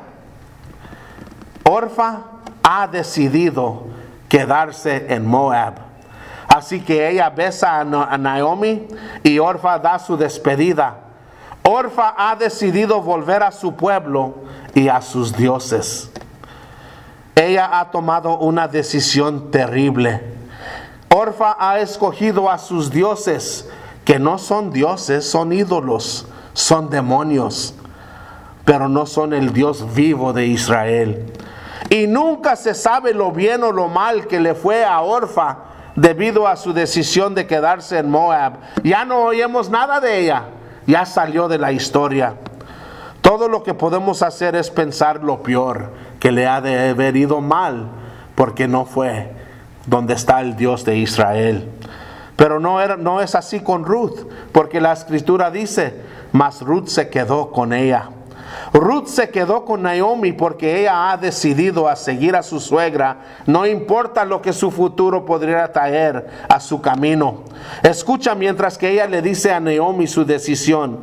Orfa ha decidido quedarse en Moab. Así que ella besa a Naomi y Orfa da su despedida. Orfa ha decidido volver a su pueblo y a sus dioses. Ella ha tomado una decisión terrible. Orfa ha escogido a sus dioses, que no son dioses, son ídolos, son demonios, pero no son el Dios vivo de Israel. Y nunca se sabe lo bien o lo mal que le fue a Orfa debido a su decisión de quedarse en Moab. Ya no oímos nada de ella, ya salió de la historia. Todo lo que podemos hacer es pensar lo peor, que le ha de haber ido mal, porque no fue donde está el Dios de Israel. Pero no es así con Ruth, porque la escritura dice, mas Ruth se quedó con ella. Ruth se quedó con Naomi porque ella ha decidido a seguir a su suegra, no importa lo que su futuro podría traer a su camino. Escucha mientras que ella le dice a Naomi su decisión.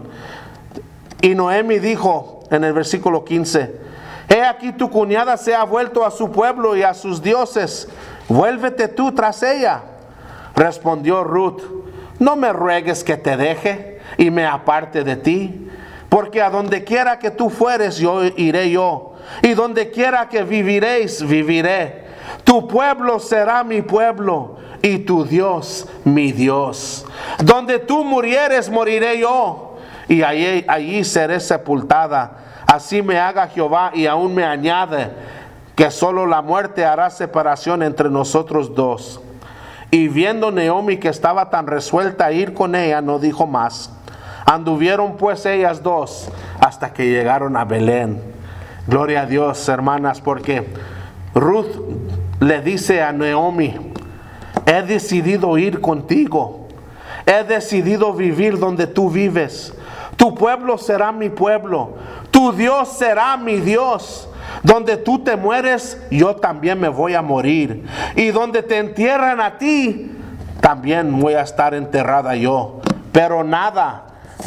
Y Noemi dijo en el versículo 15, he aquí tu cuñada se ha vuelto a su pueblo y a sus dioses, vuélvete tú tras ella. Respondió Ruth, no me ruegues que te deje y me aparte de ti, porque a donde quiera que tú fueres, yo iré yo, y donde quiera que viviréis, viviré. Tu pueblo será mi pueblo, y tu Dios mi Dios. Donde tú murieres, moriré yo, y allí seré sepultada. Así me haga Jehová, y aún me añade, que solo la muerte hará separación entre nosotros dos. Y viendo Naomi que estaba tan resuelta a ir con ella, no dijo más. Anduvieron pues ellas dos hasta que llegaron a Belén. Gloria a Dios, hermanas, porque Ruth le dice a Naomi, he decidido ir contigo. He decidido vivir donde tú vives. Tu pueblo será mi pueblo. Tu Dios será mi Dios. Donde tú te mueres, yo también me voy a morir. Y donde te entierran a ti, también voy a estar enterrada yo. Pero nada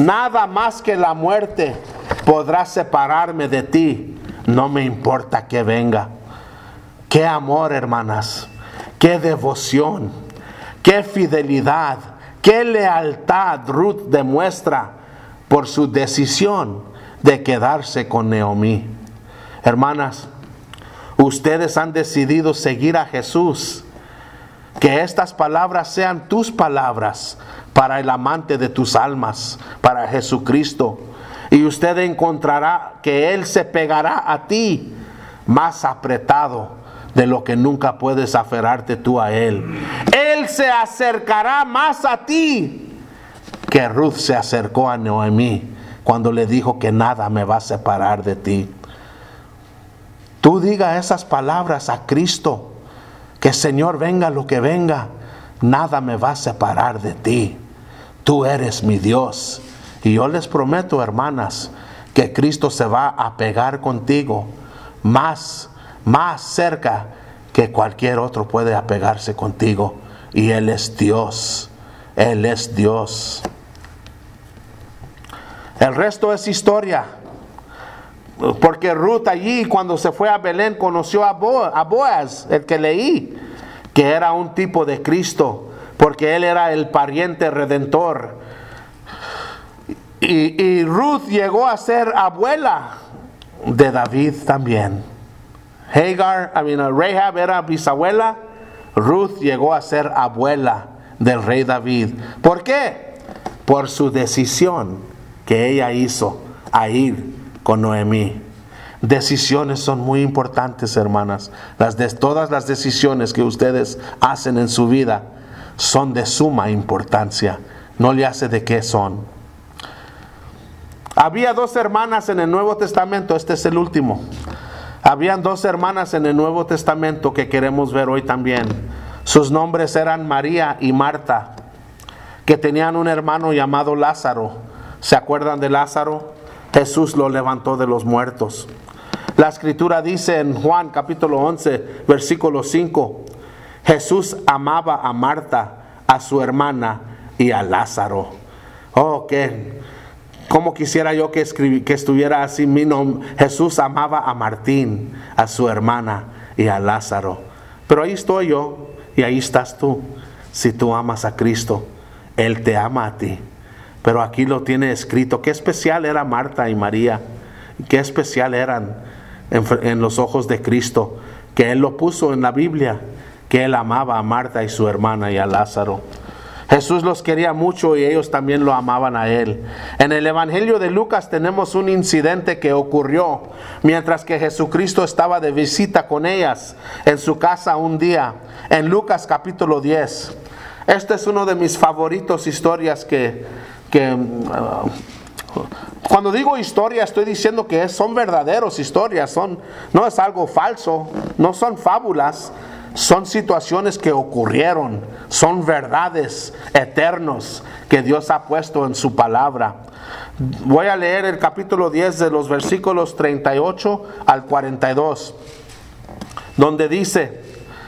más que la muerte podrá separarme de ti. No me importa que venga. Qué amor, hermanas. Qué devoción. Qué fidelidad. Qué lealtad Ruth demuestra por su decisión de quedarse con Naomi. Hermanas, ustedes han decidido seguir a Jesús. Que estas palabras sean tus palabras para el amante de tus almas, para Jesucristo. Y usted encontrará que Él se pegará a ti más apretado de lo que nunca puedes aferrarte tú a Él. Él se acercará más a ti que Ruth se acercó a Noemí cuando le dijo que nada me va a separar de ti. Tú diga esas palabras a Cristo, que Señor, venga lo que venga, nada me va a separar de ti. Tú eres mi Dios. Y yo les prometo, hermanas, que Cristo se va a pegar contigo más cerca que cualquier otro puede apegarse contigo. Y Él es Dios. Él es Dios. El resto es historia. Porque Ruth allí, cuando se fue a Belén, conoció a Boaz, el que leí, que era un tipo de Cristo, porque él era el pariente redentor. Y Ruth llegó a ser abuela de David también. Rahab era bisabuela. Ruth llegó a ser abuela del rey David. ¿Por qué? Por su decisión que ella hizo a ir con Noemí. Decisiones son muy importantes, hermanas. Todas las decisiones que ustedes hacen en su vida son de suma importancia. No le hace de qué son. Había dos hermanas en el Nuevo Testamento. Este es el último. Habían dos hermanas en el Nuevo Testamento que queremos ver hoy también. Sus nombres eran María y Marta, que tenían un hermano llamado Lázaro. ¿Se acuerdan de Lázaro? Jesús lo levantó de los muertos. La escritura dice en Juan capítulo 11, versículo 5, Jesús amaba a Marta, a su hermana y a Lázaro. Oh, cómo quisiera yo que estuviera así mi nombre. Jesús amaba a Martín, a su hermana y a Lázaro. Pero ahí estoy yo y ahí estás tú. Si tú amas a Cristo, Él te ama a ti. Pero aquí lo tiene escrito. Qué especial era Marta y María. Qué especial eran en los ojos de Cristo. Que Él lo puso en la Biblia. Que Él amaba a Marta y su hermana y a Lázaro. Jesús los quería mucho y ellos también lo amaban a Él. En el Evangelio de Lucas tenemos un incidente que ocurrió mientras que Jesucristo estaba de visita con ellas en su casa un día. En Lucas capítulo 10. Este es uno de mis favoritos historias cuando digo historia estoy diciendo que son verdaderos historias, no es algo falso, no son fábulas, son situaciones que ocurrieron, son verdades eternos que Dios ha puesto en su palabra. Voy a leer el capítulo 10 de los versículos 38 al 42, donde dice: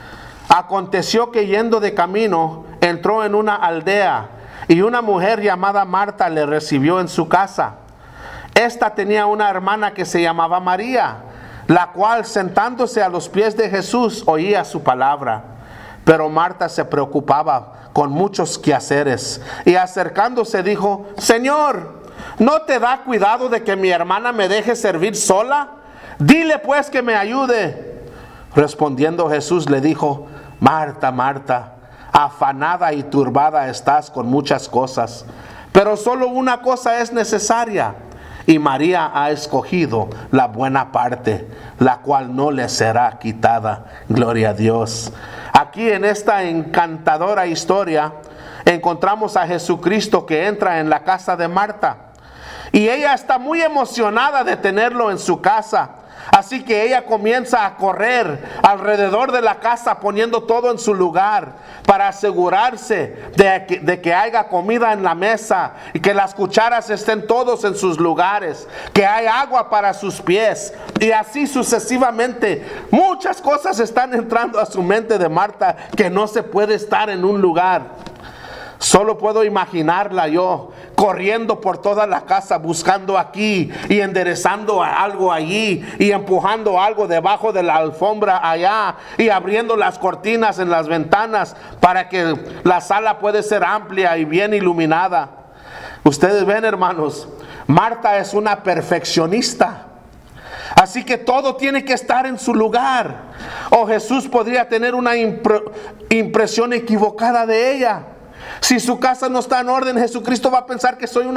aconteció que yendo de camino, entró en una aldea, y una mujer llamada Marta le recibió en su casa. Esta tenía una hermana que se llamaba María, la cual, sentándose a los pies de Jesús, oía su palabra. Pero Marta se preocupaba con muchos quehaceres, y acercándose dijo: Señor, ¿no te da cuidado de que mi hermana me deje servir sola? Dile pues que me ayude. Respondiendo Jesús le dijo: Marta, Marta, afanada y turbada estás con muchas cosas, pero solo una cosa es necesaria, y María ha escogido la buena parte, la cual no le será quitada. Gloria a Dios. Aquí en esta encantadora historia encontramos a Jesucristo que entra en la casa de Marta, y ella está muy emocionada de tenerlo en su casa. Así que ella comienza a correr alrededor de la casa, poniendo todo en su lugar para asegurarse de que haya comida en la mesa y que las cucharas estén todos en sus lugares, que hay agua para sus pies, y así sucesivamente. Muchas cosas están entrando a su mente de Marta, que no se puede estar en un lugar. Solo puedo imaginarla yo corriendo por toda la casa, buscando aquí y enderezando algo allí, y empujando algo debajo de la alfombra allá, y abriendo las cortinas en las ventanas para que la sala pueda ser amplia y bien iluminada. Ustedes ven, hermanos, Marta es una perfeccionista. Así que todo tiene que estar en su lugar. O Jesús podría tener una impresión equivocada de ella. Si su casa no está en orden, Jesucristo va a pensar que soy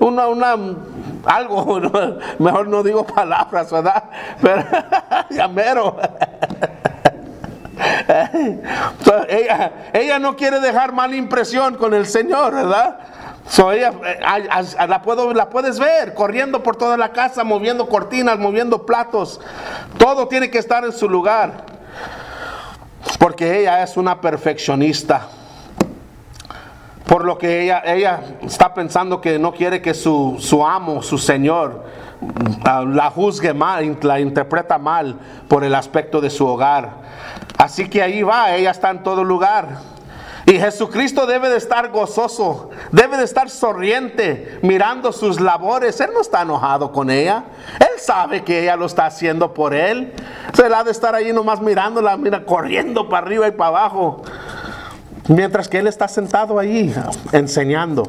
algo, mejor no digo palabras, ¿verdad? Pero ya mero. Ella no quiere dejar mala impresión con el Señor, ¿verdad? Ella, la puedes ver corriendo por toda la casa, moviendo cortinas, moviendo platos. Todo tiene que estar en su lugar, porque ella es una perfeccionista. Por lo que ella está pensando que no quiere que su amo, su Señor, la juzgue mal, la interpreta mal por el aspecto de su hogar. Así que ahí va, ella está en todo lugar. Y Jesucristo debe de estar gozoso, debe de estar sonriente mirando sus labores. Él no está enojado con ella. Él sabe que ella lo está haciendo por él. Él ha de estar ahí nomás mirándola, corriendo para arriba y para abajo, mientras que él está sentado ahí enseñando.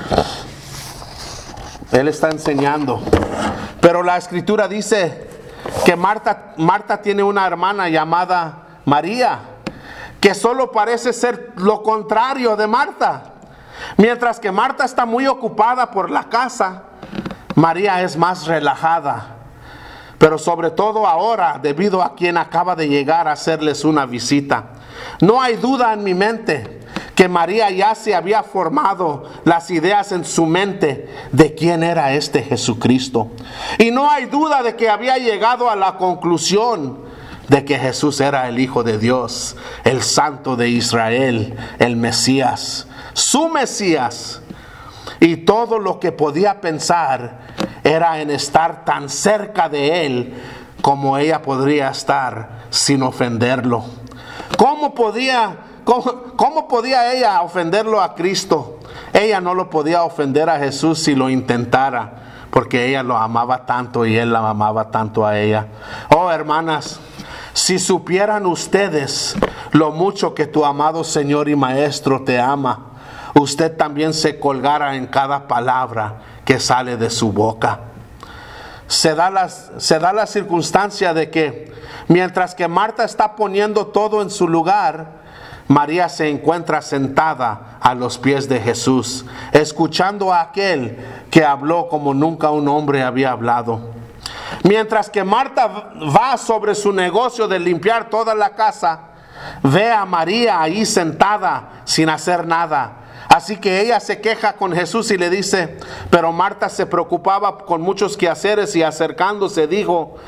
Él está enseñando. Pero la escritura dice que Marta tiene una hermana llamada María, que solo parece ser lo contrario de Marta. Mientras que Marta está muy ocupada por la casa, María es más relajada. Pero sobre todo ahora, debido a quien acaba de llegar a hacerles una visita. No hay duda en mi mente que María ya se había formado las ideas en su mente de quién era este Jesucristo. Y no hay duda de que había llegado a la conclusión de que Jesús era el Hijo de Dios, el Santo de Israel, el Mesías, su Mesías. Y todo lo que podía pensar era en estar tan cerca de él como ella podría estar sin ofenderlo. ¿Cómo podía ella ofenderlo a Cristo? Ella no lo podía ofender a Jesús si lo intentara, porque ella lo amaba tanto y él la amaba tanto a ella. Oh, hermanas, si supieran ustedes lo mucho que tu amado Señor y Maestro te ama, usted también se colgara en cada palabra que sale de su boca. Se da la circunstancia de que mientras que Marta está poniendo todo en su lugar, María se encuentra sentada a los pies de Jesús, escuchando a aquel que habló como nunca un hombre había hablado. Mientras que Marta va sobre su negocio de limpiar toda la casa, ve a María ahí sentada sin hacer nada. Así que ella se queja con Jesús y le dice, pero Marta se preocupaba con muchos quehaceres y acercándose dijo,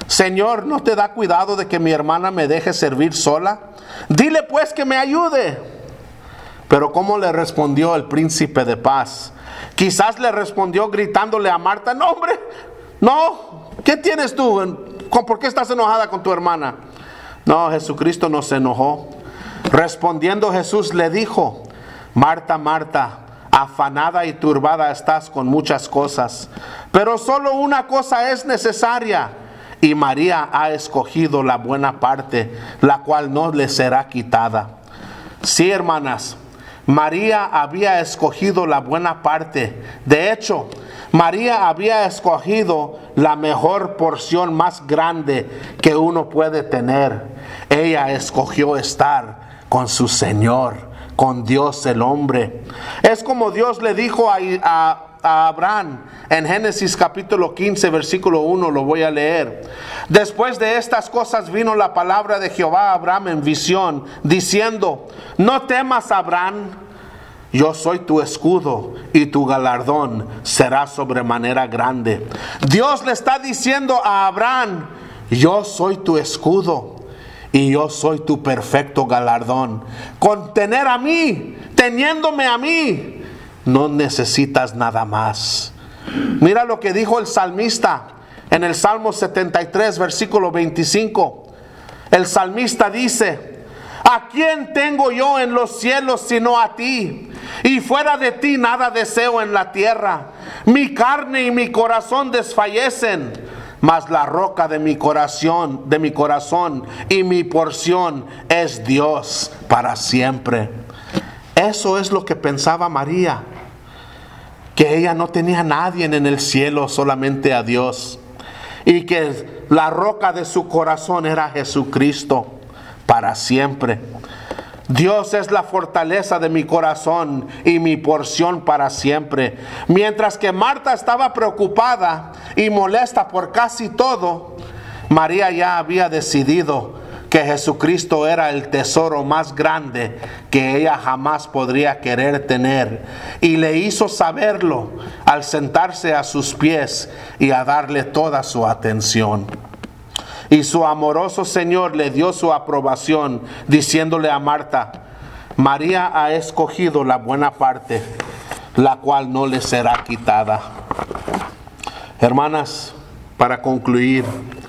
Señor, ¿no te da cuidado de que mi hermana me deje servir sola? Dile pues que me ayude. Pero ¿cómo le respondió el príncipe de paz? Quizás le respondió gritándole a Marta: no, hombre, no, ¿qué tienes tú? ¿Por qué estás enojada con tu hermana? No, Jesucristo no se enojó. Respondiendo Jesús le dijo: Marta, Marta, afanada y turbada estás con muchas cosas, pero solo una cosa es necesaria, y María ha escogido la buena parte, la cual no le será quitada. Sí, hermanas, María había escogido la buena parte. De hecho, María había escogido la mejor porción más grande que uno puede tener. Ella escogió estar con su Señor, con Dios el hombre. Es como Dios le dijo a Abraham en Génesis capítulo 15 versículo 1, lo voy a leer. Después de estas cosas vino la palabra de Jehová a Abraham en visión, diciendo: no temas, Abraham, yo soy tu escudo y tu galardón será sobremanera grande. Dios le está diciendo a Abraham: yo soy tu escudo y yo soy tu perfecto galardón. Con tener a mí, teniéndome a mí, no necesitas nada más. Mira lo que dijo el salmista en el Salmo 73 versículo 25. El salmista dice: ¿a quién tengo yo en los cielos sino a ti? Y fuera de ti nada deseo en la tierra. Mi carne y mi corazón desfallecen, mas la roca de mi corazón y mi porción es Dios para siempre. Eso es lo que pensaba María, que ella no tenía a nadie en el cielo, solamente a Dios, y que la roca de su corazón era Jesucristo para siempre. Dios es la fortaleza de mi corazón y mi porción para siempre. Mientras que Marta estaba preocupada y molesta por casi todo, María ya había decidido que Jesucristo era el tesoro más grande que ella jamás podría querer tener, y le hizo saberlo al sentarse a sus pies y a darle toda su atención. Y su amoroso Señor le dio su aprobación, diciéndole a Marta: María ha escogido la buena parte, la cual no le será quitada. Hermanas, para concluir,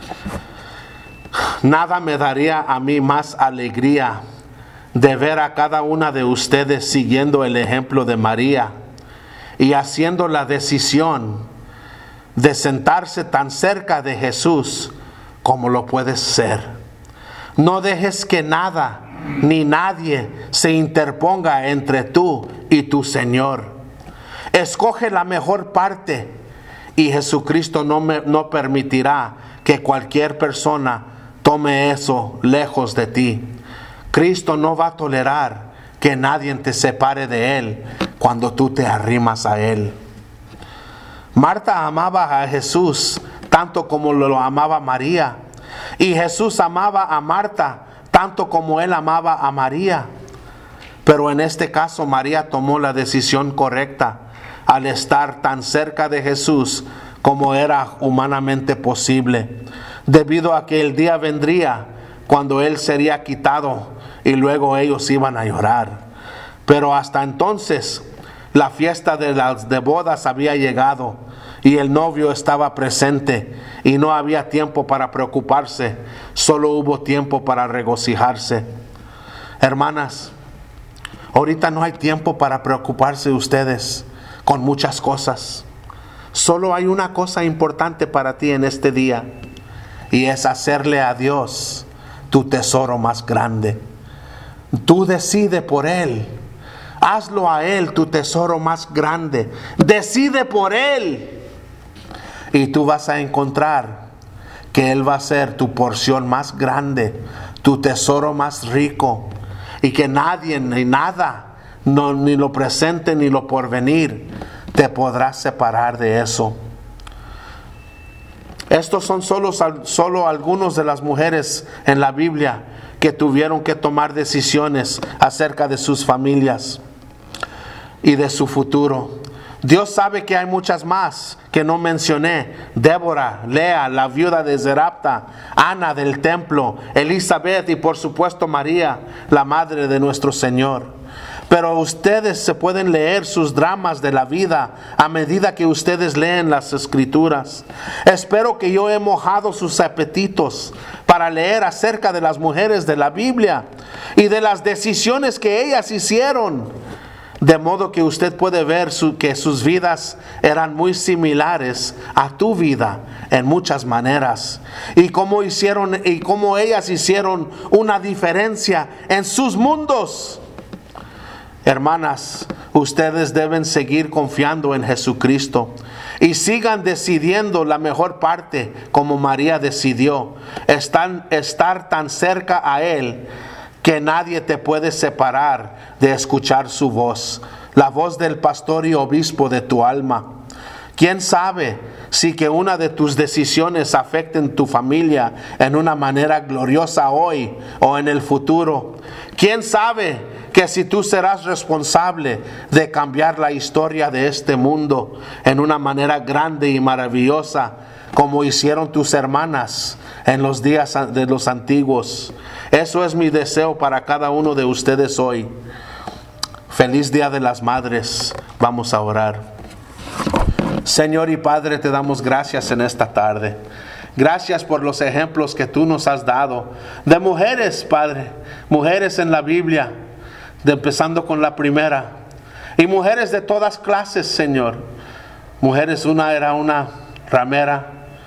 nada me daría a mí más alegría de ver a cada una de ustedes siguiendo el ejemplo de María y haciendo la decisión de sentarse tan cerca de Jesús como lo puedes ser. No dejes que nada ni nadie se interponga entre tú y tu Señor. Escoge la mejor parte y Jesucristo no permitirá que cualquier persona tome eso lejos de ti. Cristo no va a tolerar que nadie te separe de Él cuando tú te arrimas a Él. Marta amaba a Jesús tanto como lo amaba María, y Jesús amaba a Marta tanto como Él amaba a María. Pero en este caso María tomó la decisión correcta al estar tan cerca de Jesús como era humanamente posible, debido a que el día vendría cuando Él sería quitado y luego ellos iban a llorar. Pero hasta entonces la fiesta de bodas había llegado y el novio estaba presente, y no había tiempo para preocuparse, solo hubo tiempo para regocijarse. Hermanas, ahorita no hay tiempo para preocuparse ustedes con muchas cosas. Solo hay una cosa importante para ti en este día, y es hacerle a Dios tu tesoro más grande. Tú decide por Él. Hazlo a Él tu tesoro más grande. Decide por Él. Y tú vas a encontrar que Él va a ser tu porción más grande, tu tesoro más rico. Y que nadie ni nada, ni lo presente ni lo porvenir, te podrá separar de eso. Estos son solo algunos de las mujeres en la Biblia que tuvieron que tomar decisiones acerca de sus familias y de su futuro. Dios sabe que hay muchas más que no mencioné. Débora, Lea, la viuda de Zarepta, Ana del templo, Elizabeth y por supuesto María, la madre de nuestro Señor. Pero ustedes se pueden leer sus dramas de la vida a medida que ustedes leen las Escrituras. Espero que yo he mojado sus apetitos para leer acerca de las mujeres de la Biblia y de las decisiones que ellas hicieron. De modo que usted puede ver que sus vidas eran muy similares a tu vida en muchas maneras. Y cómo ellas hicieron una diferencia en sus mundos. Hermanas, ustedes deben seguir confiando en Jesucristo y sigan decidiendo la mejor parte como María decidió. Estar tan cerca a Él que nadie te puede separar de escuchar su voz, la voz del pastor y obispo de tu alma. ¿Quién sabe si que una de tus decisiones afecten tu familia en una manera gloriosa hoy o en el futuro? ¿Quién sabe que si tú serás responsable de cambiar la historia de este mundo en una manera grande y maravillosa, como hicieron tus hermanas en los días de los antiguos? Eso es mi deseo para cada uno de ustedes hoy. Feliz Día de las Madres. Vamos a orar. Señor y Padre, te damos gracias en esta tarde. Gracias por los ejemplos que tú nos has dado de mujeres, Padre, mujeres en la Biblia, empezando con la primera, y mujeres de todas clases, Señor. Mujeres, una era una ramera,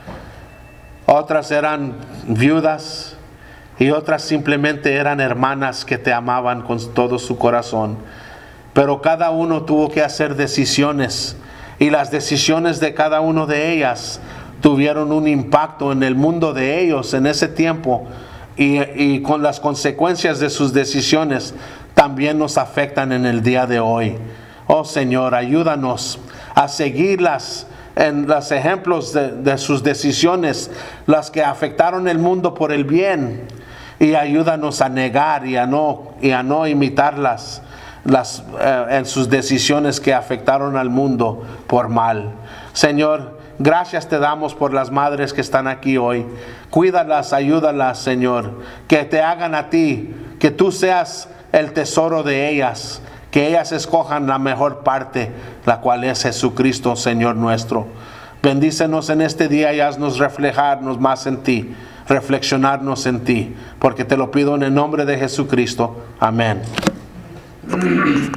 otras eran viudas y otras simplemente eran hermanas que te amaban con todo su corazón. Pero cada uno tuvo que hacer decisiones, y las decisiones de cada uno de ellas tuvieron un impacto en el mundo de ellos en ese tiempo, y con las consecuencias de sus decisiones también nos afectan en el día de hoy. Oh Señor, ayúdanos a seguirlas en los ejemplos de sus decisiones, las que afectaron el mundo por el bien, y ayúdanos a negar y a no imitarlas en sus decisiones que afectaron al mundo por mal. Señor, gracias te damos por las madres que están aquí hoy. Cuídalas, ayúdalas, Señor, que te hagan a ti, que tú seas el tesoro de ellas, que ellas escojan la mejor parte, la cual es Jesucristo, Señor nuestro. Bendícenos en este día y haznos reflejarnos más en ti, reflexionarnos en ti, porque te lo pido en el nombre de Jesucristo. Amén.